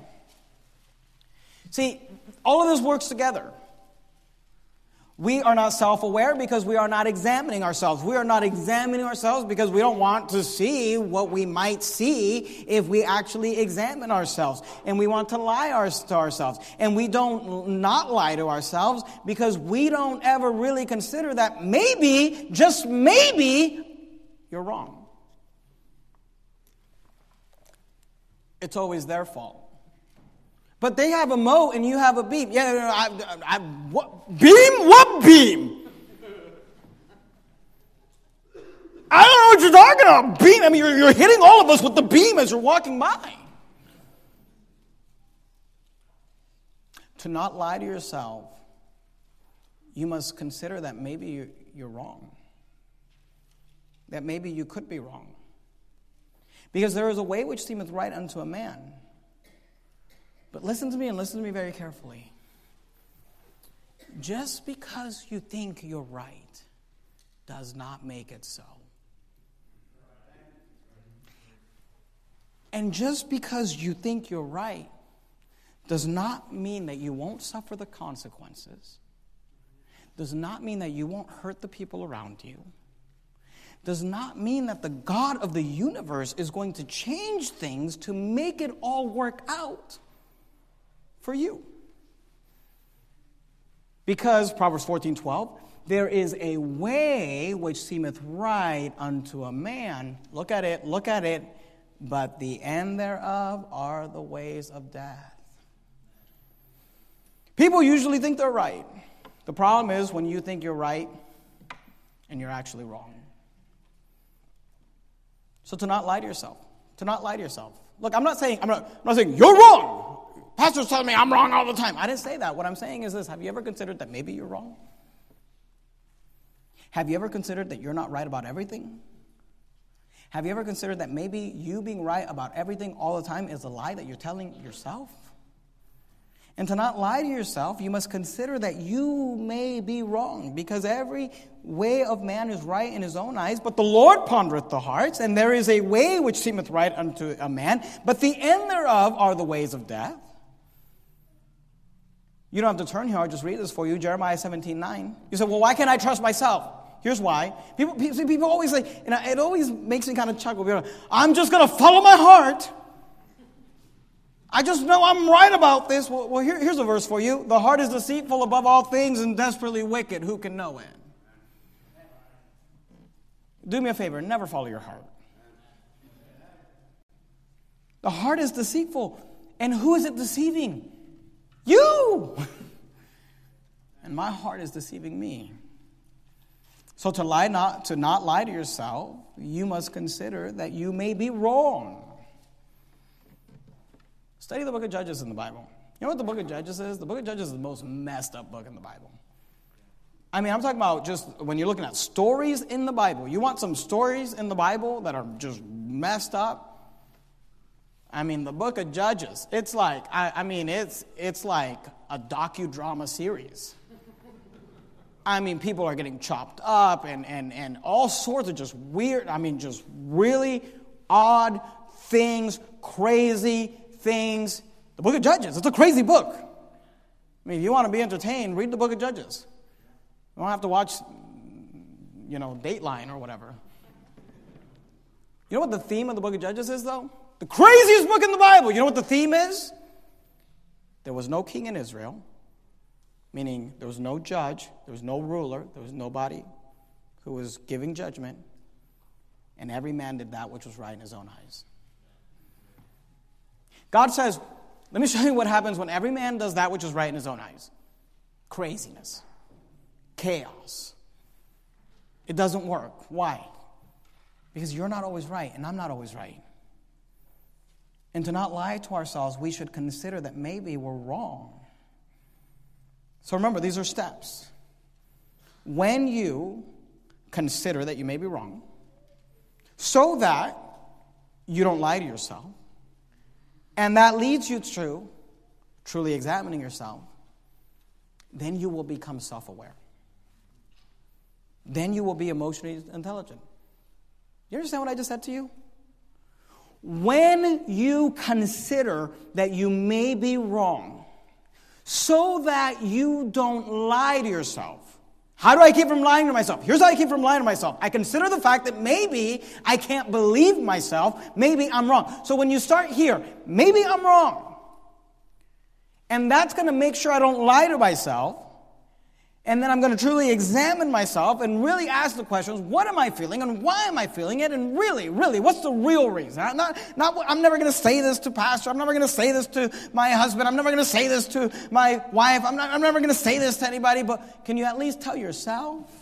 See, all of this works together. We are not self-aware because we are not examining ourselves. We are not examining ourselves because we don't want to see what we might see if we actually examine ourselves. And we want to lie our, to ourselves. And we don't not lie to ourselves because we don't ever really consider that maybe, just maybe, you're wrong. It's always their fault. But they have a moat and you have a beam. Yeah, I, I, I, what beam? What beam? I don't know what you're talking about. Beam. I mean, you're, you're hitting all of us with the beam as you're walking by. To not lie to yourself, you must consider that maybe you're, you're wrong. That maybe you could be wrong. Because there is a way which seemeth right unto a man. But listen to me and listen to me very carefully. Just because you think you're right does not make it so. And just because you think you're right does not mean that you won't suffer the consequences. Does not mean that you won't hurt the people around you. Does not mean that the God of the universe is going to change things to make it all work out for you. Because, Proverbs fourteen twelve, there is a way which seemeth right unto a man. Look at it, look at it. But the end thereof are the ways of death. People usually think they're right. The problem is when you think you're right and you're actually wrong. So to not lie to yourself. To not lie to yourself. Look, I'm not saying, I'm not, I'm not saying you're wrong. Pastor's telling me I'm wrong all the time. I didn't say that. What I'm saying is this. Have you ever considered that maybe you're wrong? Have you ever considered that you're not right about everything? Have you ever considered that maybe you being right about everything all the time is a lie that you're telling yourself? And to not lie to yourself, you must consider that you may be wrong, because every way of man is right in his own eyes, but the Lord pondereth the hearts, and there is a way which seemeth right unto a man, but the end thereof are the ways of death. You don't have to turn here, I'll just read this for you, Jeremiah seventeen nine. You say, well, why can't I trust myself? Here's why. People, people, people always say, and it always makes me kind of chuckle. People are, I'm just going to follow my heart. I just know I'm right about this. Well, well here, here's a verse for you. The heart is deceitful above all things and desperately wicked. Who can know it? Do me a favor. Never follow your heart. The heart is deceitful. And who is it deceiving? You! And my heart is deceiving me. So to lie not to not lie to yourself, you must consider that you may be wrong. Study the book of Judges in the Bible. You know what the book of Judges is? The book of Judges is the most messed up book in the Bible. I mean, I'm talking about just when you're looking at stories in the Bible. You want some stories in the Bible that are just messed up? I mean, the book of Judges, it's like, I, I mean, it's it's like a docudrama series. I mean, people are getting chopped up and, and, and all sorts of just weird, I mean, just really odd things, crazy things. The book of Judges, it's a crazy book. I mean, if you want to be entertained, read the book of Judges. You don't have to watch, you know, Dateline or whatever. You know what the theme of the book of Judges is, though? The craziest book in the Bible. You know what the theme is? There was no king in Israel, meaning there was no judge, there was no ruler, there was nobody who was giving judgment, and every man did that which was right in his own eyes. God says, let me show you what happens when every man does that which is right in his own eyes. Craziness. Chaos. It doesn't work. Why? Because you're not always right, and I'm not always right. And to not lie to ourselves, we should consider that maybe we're wrong. So remember, these are steps. When you consider that you may be wrong, so that you don't lie to yourself, and that leads you to truly examining yourself, then you will become self-aware. Then you will be emotionally intelligent. You understand what I just said to you? When you consider that you may be wrong, so that you don't lie to yourself. How do I keep from lying to myself? Here's how I keep from lying to myself. I consider the fact that maybe I can't believe myself. Maybe I'm wrong. So when you start here, maybe I'm wrong. And that's going to make sure I don't lie to myself. And then I'm going to truly examine myself and really ask the questions, what am I feeling and why am I feeling it? And really, really, what's the real reason? I'm, not, not, I'm never going to say this to pastor. I'm never going to say this to my husband. I'm never going to say this to my wife. I'm, not, I'm never going to say this to anybody. But can you at least tell yourself?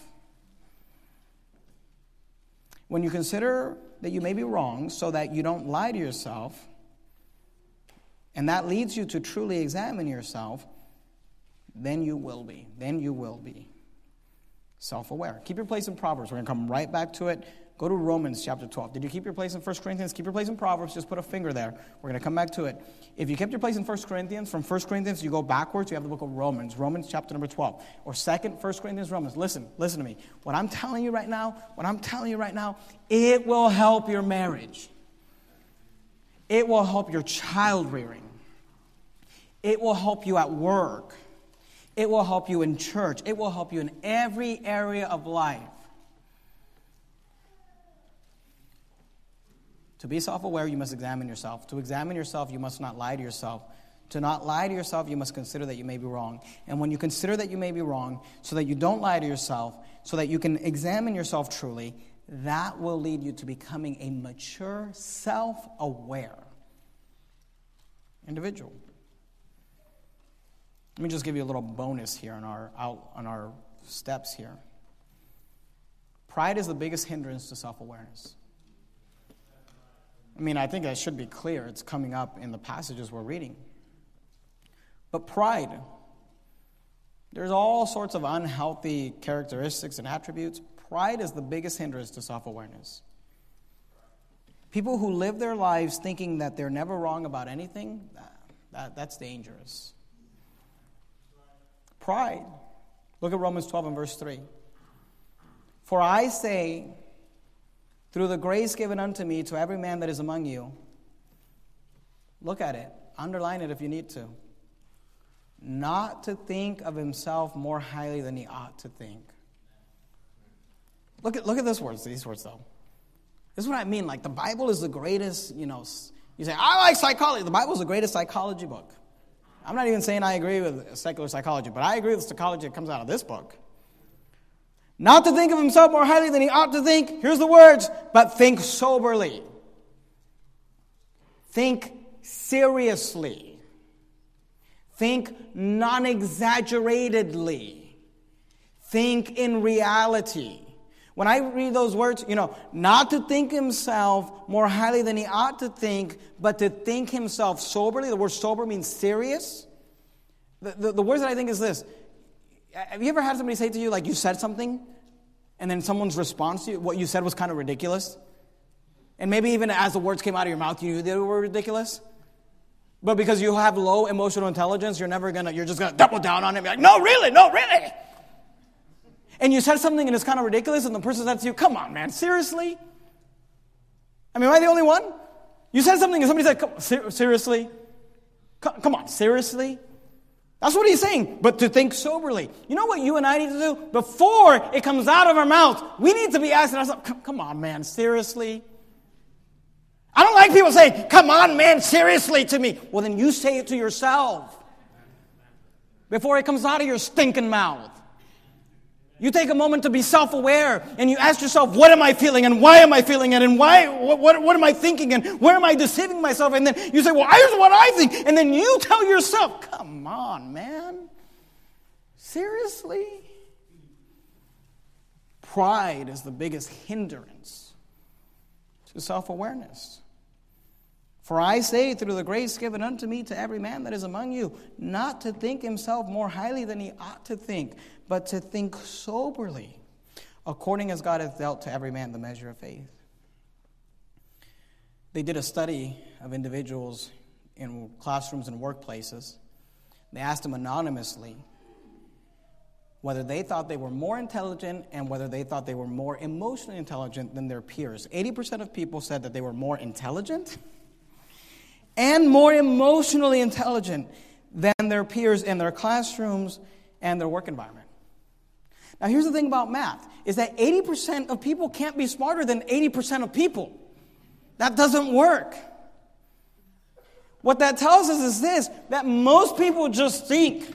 When you consider that you may be wrong so that you don't lie to yourself, and that leads you to truly examine yourself, then you will be. Then you will be self-aware. Keep your place in Proverbs. We're going to come right back to it. Go to Romans chapter twelve. Did you keep your place in First Corinthians? Keep your place in Proverbs. Just put a finger there. We're going to come back to it. If you kept your place in First Corinthians, from First Corinthians you go backwards, you have the book of Romans. Romans chapter number twelve. Or second First Corinthians, Romans. Listen, listen to me. What I'm telling you right now, what I'm telling you right now, it will help your marriage. It will help your child rearing. It will help you at work. It will help you in church. It will help you in every area of life. To be self-aware, you must examine yourself. To examine yourself, you must not lie to yourself. To not lie to yourself, you must consider that you may be wrong. And when you consider that you may be wrong, so that you don't lie to yourself, so that you can examine yourself truly, that will lead you to becoming a mature, self-aware individual. Let me just give you a little bonus here on our out on our steps here. Pride is the biggest hindrance to self-awareness. I mean, I think that should be clear. It's coming up in the passages we're reading. But pride, there's all sorts of unhealthy characteristics and attributes. Pride is the biggest hindrance to self-awareness. People who live their lives thinking that they're never wrong about anything, that, that, that's dangerous. Pride. Look at Romans twelve and verse three. For I say, through the grace given unto me, to every man that is among you, look at it, underline it if you need to, not to think of himself more highly than he ought to think. Look at look at this words, these words though. This is what I mean. Like the Bible is the greatest, you know, you say, I like psychology. The Bible is the greatest psychology book. I'm not even saying I agree with secular psychology, but I agree with psychology that comes out of this book. Not to think of himself more highly than he ought to think. Here's the words, but think soberly. Think seriously. Think non-exaggeratedly. Think in reality. When I read those words, you know, not to think himself more highly than he ought to think, but to think himself soberly. The word sober means serious. The, the, the words that I think is this. Have you ever had somebody say to you, like, you said something, and then someone's response to you, what you said was kind of ridiculous? And maybe even as the words came out of your mouth, you knew they were ridiculous? But because you have low emotional intelligence, you're never gonna, you're just gonna double down on it and be like, no, really, no, really. And you said something and it's kind of ridiculous, and the person said to you, come on, man, seriously? I mean, am I the only one? You said something and somebody said, come, ser- seriously? Come, come on, seriously? That's what he's saying, but to think soberly. You know what you and I need to do? Before it comes out of our mouth, we need to be asking ourselves, come, come on, man, seriously? I don't like people saying, come on, man, seriously to me. Well, then you say it to yourself before it comes out of your stinking mouth. You take a moment to be self-aware, and you ask yourself, what am I feeling, and why am I feeling it, and why? What, what, what am I thinking, and where am I deceiving myself? And then you say, well, here's what I think. And then you tell yourself, come on, man. Seriously? Pride is the biggest hindrance to self-awareness. For I say, through the grace given unto me, to every man that is among you, not to think himself more highly than he ought to think, but to think soberly, according as God hath dealt to every man the measure of faith. They did a study of individuals in classrooms and workplaces. They asked them anonymously whether they thought they were more intelligent and whether they thought they were more emotionally intelligent than their peers. eighty percent of people said that they were more intelligent and more emotionally intelligent than their peers in their classrooms and their work environment. Now, here's the thing about math, is that eighty percent of people can't be smarter than eighty percent of people. That doesn't work. What that tells us is this, that most people just think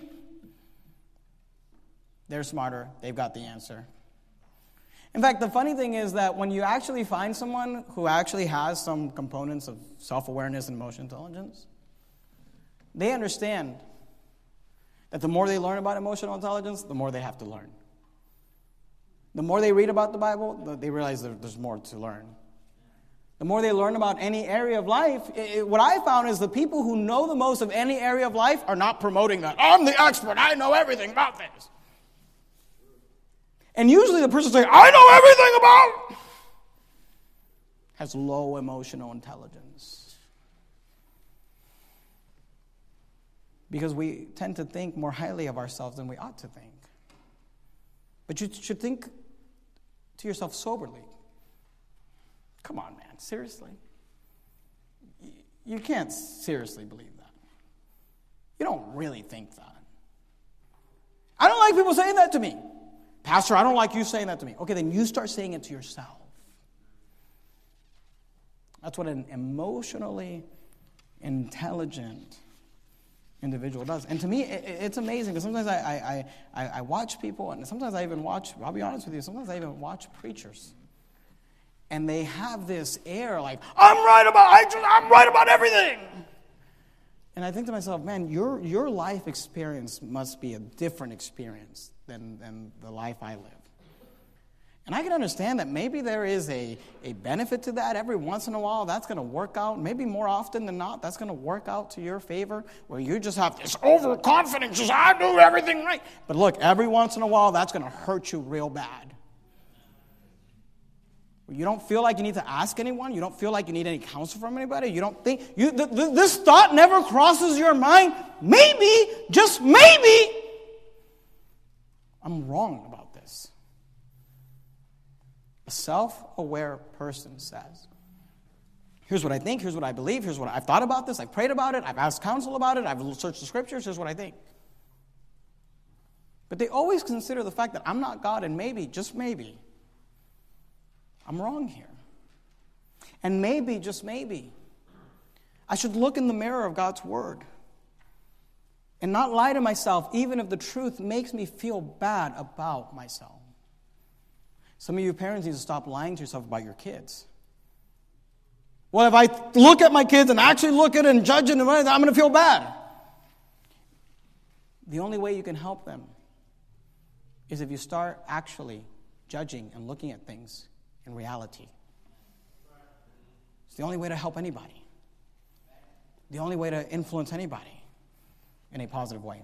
they're smarter, they've got the answer. In fact, the funny thing is that when you actually find someone who actually has some components of self-awareness and emotional intelligence, they understand that the more they learn about emotional intelligence, the more they have to learn. The more they read about the Bible, they realize there's more to learn. The more they learn about any area of life, it, what I found is the people who know the most of any area of life are not promoting that. I'm the expert. I know everything about this. And usually the person saying, I know everything about, has low emotional intelligence. Because we tend to think more highly of ourselves than we ought to think. But you should think to yourself soberly. Come on, man, seriously? You can't seriously believe that. You don't really think that. I don't like people saying that to me. Pastor, I don't like you saying that to me. Okay, then you start saying it to yourself. That's what an emotionally intelligent individual does. And to me, it, it's amazing, because sometimes I, I, I, I watch people, and sometimes I even watch, I'll be honest with you, sometimes I even watch preachers. And they have this air like, I'm right about, I just, I'm right about everything. And I think to myself, man, your your life experience must be a different experience than, than the life I live. And I can understand that maybe there is a, a benefit to that. Every once in a while, that's going to work out. Maybe more often than not, that's going to work out to your favor, where you just have this overconfidence, just I do everything right. But look, every once in a while, that's going to hurt you real bad. You don't feel like you need to ask anyone. You don't feel like you need any counsel from anybody. You don't think, you, th- th- this thought never crosses your mind. Maybe, just maybe, I'm wrong about this. A self-aware person says, here's what I think, here's what I believe, here's what I've thought about this, I've prayed about it, I've asked counsel about it, I've searched the scriptures, here's what I think. But they always consider the fact that I'm not God and maybe, just maybe, I'm wrong here. And maybe, just maybe, I should look in the mirror of God's word and not lie to myself, even if the truth makes me feel bad about myself. Some of you parents need to stop lying to yourself about your kids. Well, if I look at my kids and actually look at it and judge it, I'm going to feel bad. The only way you can help them is if you start actually judging and looking at things in reality. It's the only way to help anybody. The only way to influence anybody in a positive way.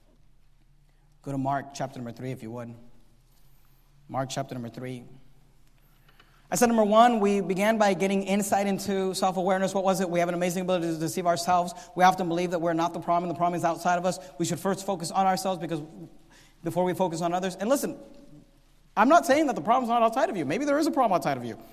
Go to Mark chapter number three, if you would. Mark chapter number three. I said number one, we began by getting insight into self-awareness. What was it? We have an amazing ability to deceive ourselves. We often believe that we're not the problem. The problem is outside of us. We should first focus on ourselves because before we focus on others. And listen, I'm not saying that the problem's not outside of you. Maybe there is a problem outside of you.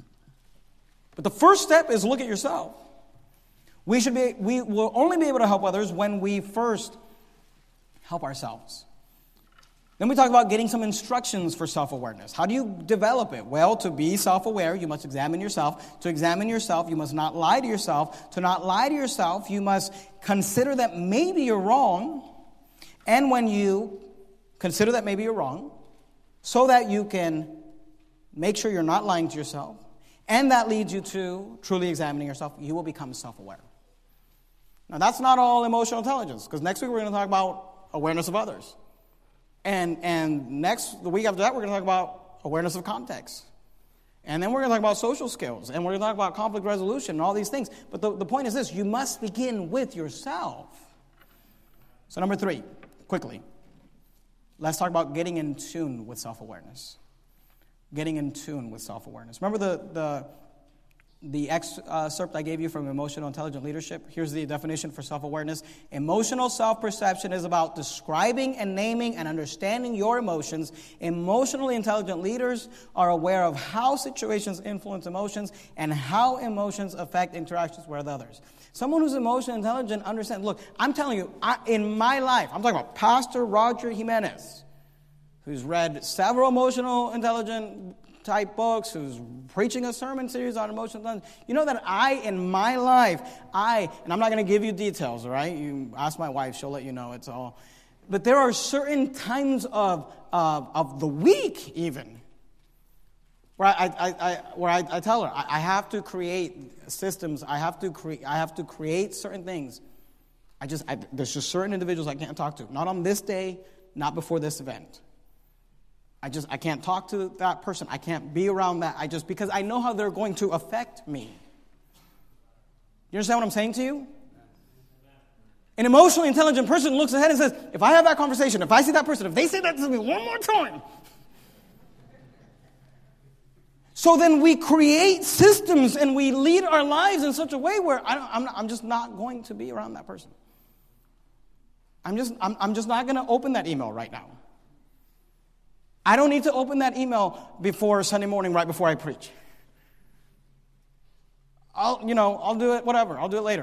But the first step is look at yourself. We should be, we will only be able to help others when we first help ourselves. Then we talk about getting some instructions for self-awareness. How do you develop it? Well, to be self-aware, you must examine yourself. To examine yourself, you must not lie to yourself. To not lie to yourself, you must consider that maybe you're wrong. And when you consider that maybe you're wrong, so that you can make sure you're not lying to yourself, and that leads you to truly examining yourself, you will become self-aware. Now, that's not all emotional intelligence, because next week we're going to talk about awareness of others. And and next, the week after that, we're going to talk about awareness of context. And then we're going to talk about social skills, and we're going to talk about conflict resolution and all these things. But the, the point is this, you must begin with yourself. So number three, quickly. Let's talk about getting in tune with self-awareness. Getting in tune with self-awareness. Remember the, the, the excerpt I gave you from Emotional Intelligent Leadership? Here's the definition for self-awareness. Emotional self-perception is about describing and naming and understanding your emotions. Emotionally intelligent leaders are aware of how situations influence emotions and how emotions affect interactions with others. Someone who's emotionally intelligent understands, look, I'm telling you, I, in my life, I'm talking about Pastor Roger Jimenez, who's read several emotional intelligent type books, who's preaching a sermon series on emotional intelligence. You know that I, in my life, I, and I'm not going to give you details, all right? You ask my wife, she'll let you know it's all. But there are certain times of, uh, of the week, even, where I, I, I, where I, I tell her, I, I have to create systems. I have to create. I have to create certain things. I just I, there's just certain individuals I can't talk to. Not on this day. Not before this event. I just I can't talk to that person. I can't be around that. I just because I know how they're going to affect me. You understand what I'm saying to you? An emotionally intelligent person looks ahead and says, "If I have that conversation, if I see that person, if they say that to me one more time." So then we create systems and we lead our lives in such a way where I don't, I'm, not, I'm just not going to be around that person. I'm just, I'm, I'm just not going to open that email right now. I don't need to open that email before Sunday morning, right before I preach. I'll, you know, I'll do it, whatever. I'll do it later.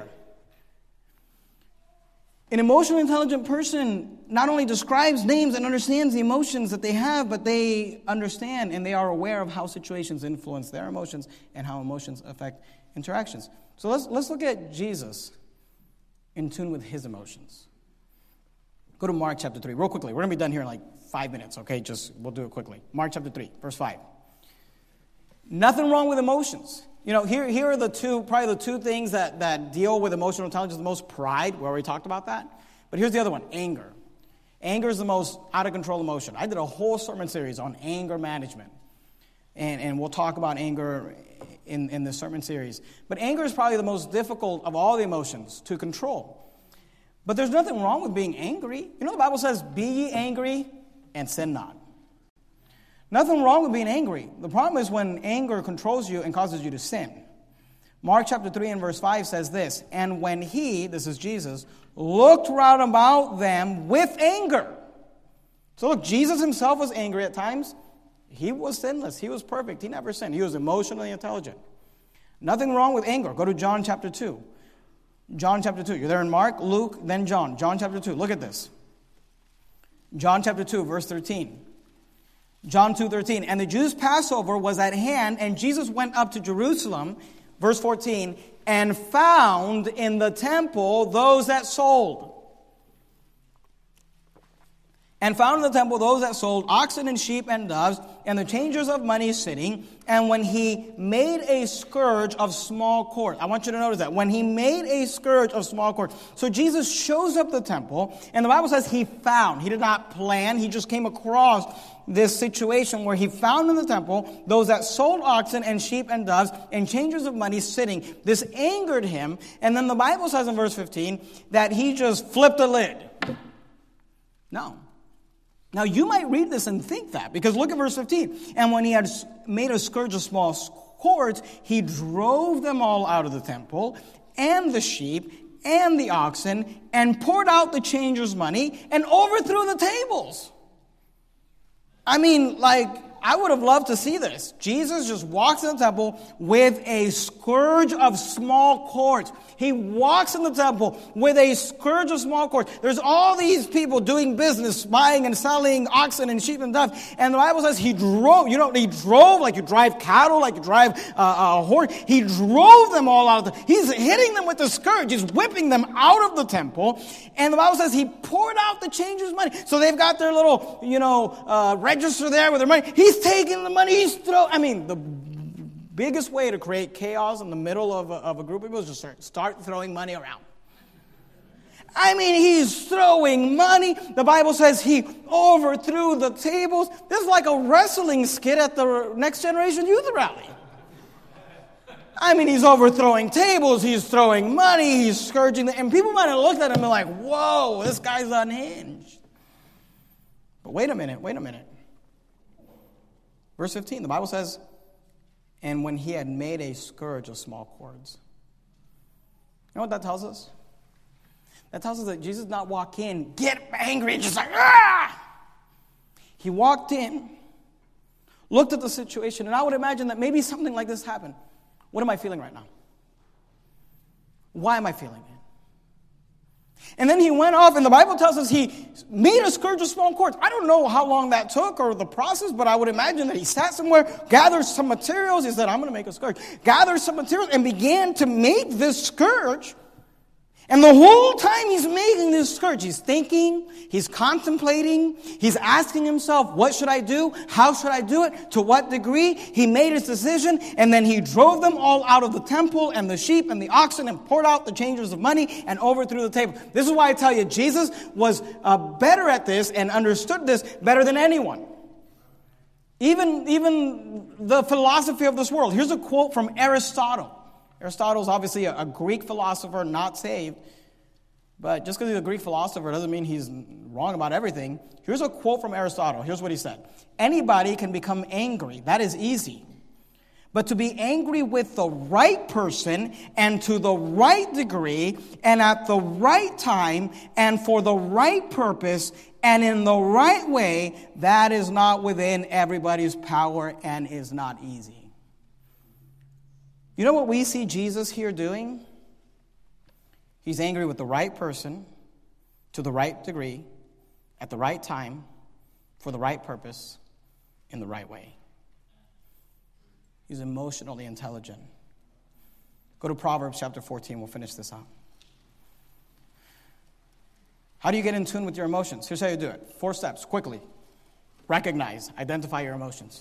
An emotionally intelligent person not only describes names and understands the emotions that they have, but they understand and they are aware of how situations influence their emotions and how emotions affect interactions. So let's let's look at Jesus in tune with his emotions. Go to Mark chapter three, real quickly. We're going to be done here in like five minutes, okay? Just, we'll do it quickly. Mark chapter three, verse five. Nothing wrong with emotions. You know, here, here are the two, probably the two things that, that deal with emotional intelligence the most. Pride, we already talked about that. But here's the other one, anger. Anger is the most out-of-control emotion. I did a whole sermon series on anger management. And, and we'll talk about anger in, in the sermon series. But anger is probably the most difficult of all the emotions to control. But there's nothing wrong with being angry. You know, the Bible says, be ye angry and sin not. Nothing wrong with being angry. The problem is when anger controls you and causes you to sin. Mark chapter three and verse five says this, and when he, this is Jesus, looked round about them with anger. So look, Jesus himself was angry at times. He was sinless. He was perfect. He never sinned. He was emotionally intelligent. Nothing wrong with anger. Go to John chapter two. John chapter two. You're there in Mark, Luke, then John. John chapter two. Look at this. John chapter two, verse thirteen. John two thirteen. And the Jews' Passover was at hand, and Jesus went up to Jerusalem, verse fourteen, and found in the temple those that sold. And found in the temple those that sold oxen and sheep and doves, and the changers of money sitting. And when he made a scourge of small cords. I want you to notice that. When he made a scourge of small cords. So Jesus shows up the temple, and the Bible says he found. He did not plan. He just came across this situation where he found in the temple those that sold oxen and sheep and doves and changers of money sitting. This angered him. And then the Bible says in verse fifteen that he just flipped the lid. No. Now, you might read this and think that, because look at verse fifteen. And when he had made a scourge of small cords, he drove them all out of the temple, and the sheep, and the oxen, and poured out the changers' money, and overthrew the tables. I mean, like, I would have loved to see this. Jesus just walks in the temple with a scourge of small cords. He walks in the temple with a scourge of small cords. There's all these people doing business, buying and selling oxen and sheep and doves. And the Bible says he drove, you know, he drove like you drive cattle, like you drive uh, a horse. He drove them all out of the, he's hitting them with the scourge. He's whipping them out of the temple. And the Bible says he poured out the changers' money. So they've got their little, you know, uh, register there with their money. He's taking the money, he's throwing, I mean, the biggest way to create chaos in the middle of a, of a group of people is just start, start throwing money around. I mean, he's throwing money. The Bible says he overthrew the tables. This is like a wrestling skit at the Next Generation Youth Rally. I mean, he's overthrowing tables, he's throwing money, he's scourging them. And people might have looked at him and been like, whoa, this guy's unhinged. But wait a minute, wait a minute. Verse fifteen, the Bible says, and when he had made a scourge of small cords. You know what that tells us? That tells us that Jesus did not walk in, get angry, and just like, ah! He walked in, looked at the situation, and I would imagine that maybe something like this happened. What am I feeling right now? Why am I feeling it? And then he went off, and the Bible tells us he made a scourge of small cords. I don't know how long that took or the process, but I would imagine that he sat somewhere, gathered some materials. He said, I'm going to make a scourge. Gathered some materials and began to make this scourge. And the whole time he's making this scourge, he's thinking, he's contemplating, he's asking himself, what should I do? How should I do it? To what degree? He made his decision, and then he drove them all out of the temple and the sheep and the oxen and poured out the changers of money and overthrew the table. This is why I tell you, Jesus was uh, better at this and understood this better than anyone. Even, even the philosophy of this world. Here's a quote from Aristotle. Aristotle is obviously a, a Greek philosopher, not saved. But just because he's a Greek philosopher doesn't mean he's wrong about everything. Here's a quote from Aristotle. Here's what he said. Anybody can become angry. That is easy. But to be angry with the right person and to the right degree and at the right time and for the right purpose and in the right way, that is not within everybody's power and is not easy. You know what we see Jesus here doing? He's angry with the right person, to the right degree, at the right time, for the right purpose, in the right way. He's emotionally intelligent. Go to Proverbs chapter fourteen. We'll finish this out. How do you get in tune with your emotions? Here's how you do it. Four steps, quickly. Recognize, identify your emotions.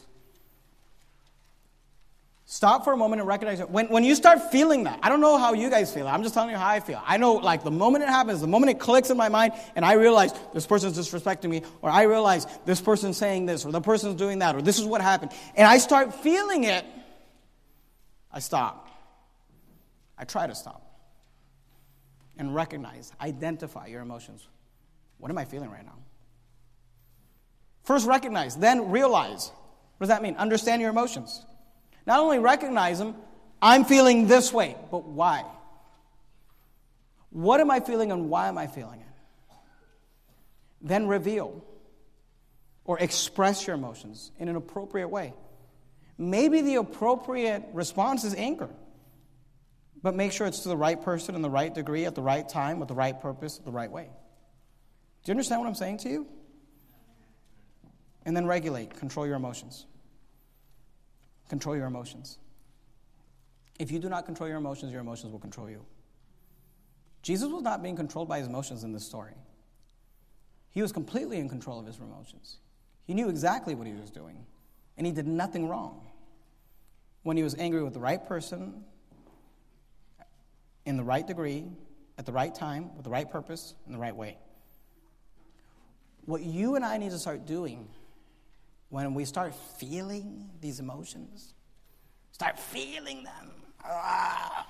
Stop for a moment and recognize it. When, when you start feeling that, I don't know how you guys feel. I'm just telling you how I feel. I know, like, the moment it happens, the moment it clicks in my mind, and I realize this person's disrespecting me, or I realize this person's saying this, or the person's doing that, or this is what happened, and I start feeling it, I stop. I try to stop. And recognize, identify your emotions. What am I feeling right now? First recognize, then realize. What does that mean? Understand your emotions. Not only recognize them, I'm feeling this way, but why? What am I feeling and why am I feeling it? Then reveal or express your emotions in an appropriate way. Maybe the appropriate response is anger, but make sure it's to the right person in the right degree, at the right time, with the right purpose, the right way. Do you understand what I'm saying to you? And then regulate, control your emotions. Control your emotions. If you do not control your emotions, your emotions will control you. Jesus was not being controlled by his emotions in this story. He was completely in control of his emotions. He knew exactly what he was doing, and he did nothing wrong. When he was angry with the right person, in the right degree, at the right time, with the right purpose, in the right way. What you and I need to start doing when we start feeling these emotions, start feeling them, ah,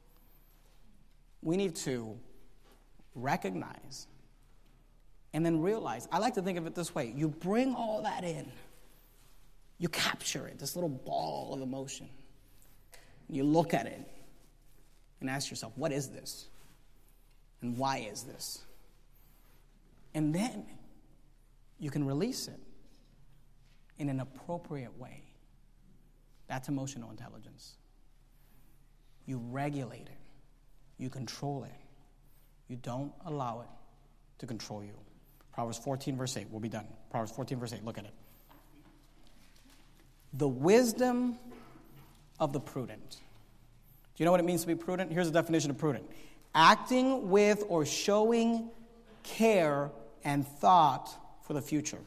we need to recognize and then realize. I like to think of it this way. You bring all that in. You capture it, this little ball of emotion. You look at it and ask yourself, what is this? And why is this? And then you can release it in an appropriate way. That's emotional intelligence. You regulate it. You control it. You don't allow it to control you. Proverbs fourteen, verse eight. We'll be done. Proverbs fourteen, verse eight. Look at it. The wisdom of the prudent. Do you know what it means to be prudent? Here's the definition of prudent. Acting with or showing care and thought for the future.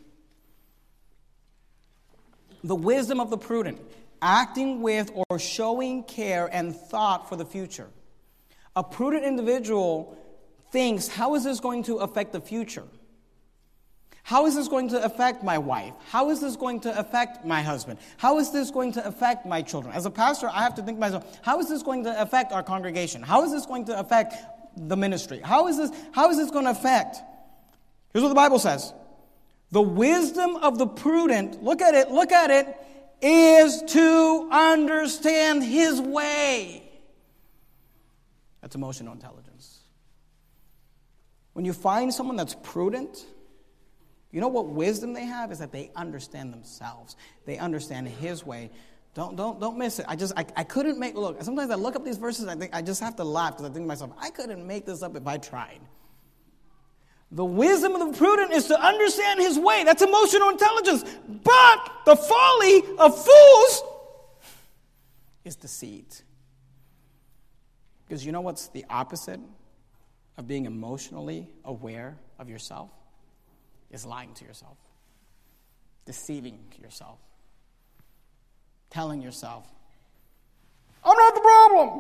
The wisdom of the prudent. Acting with or showing care and thought for the future. A prudent individual thinks, how is this going to affect the future? How is this going to affect my wife? How is this going to affect my husband? How is this going to affect my children? As a pastor, I have to think to myself, how is this going to affect our congregation? How is this going to affect the ministry? How is this, how is this going to affect? Here's what the Bible says. The wisdom of the prudent, look at it, look at it, is to understand his way. That's emotional intelligence. When you find someone that's prudent, you know what wisdom they have is that they understand themselves. They understand his way. Don't don't don't miss it. I just I, I couldn't make look. Sometimes I look up these verses. I think I just have to laugh because I think to myself, I couldn't make this up if I tried. The wisdom of the prudent is to understand his way. That's emotional intelligence. But the folly of fools is deceit. Because you know what's the opposite of being emotionally aware of yourself? Is lying to yourself. Deceiving yourself. Telling yourself, I'm not the problem.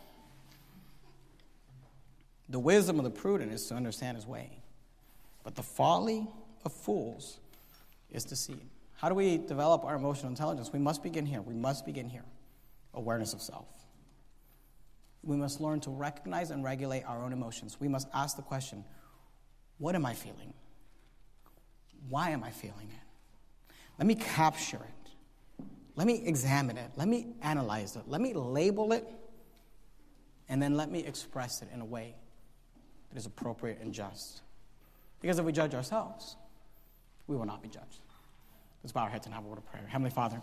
The wisdom of the prudent is to understand his way. But the folly of fools is deceit. How do we develop our emotional intelligence? We must begin here. We must begin here. Awareness of self. We must learn to recognize and regulate our own emotions. We must ask the question, what am I feeling? Why am I feeling it? Let me capture it. Let me examine it. Let me analyze it. Let me label it. And then let me express it in a way that is appropriate and just. Because if we judge ourselves, we will not be judged. Let's bow our heads and have a word of prayer. Heavenly Father,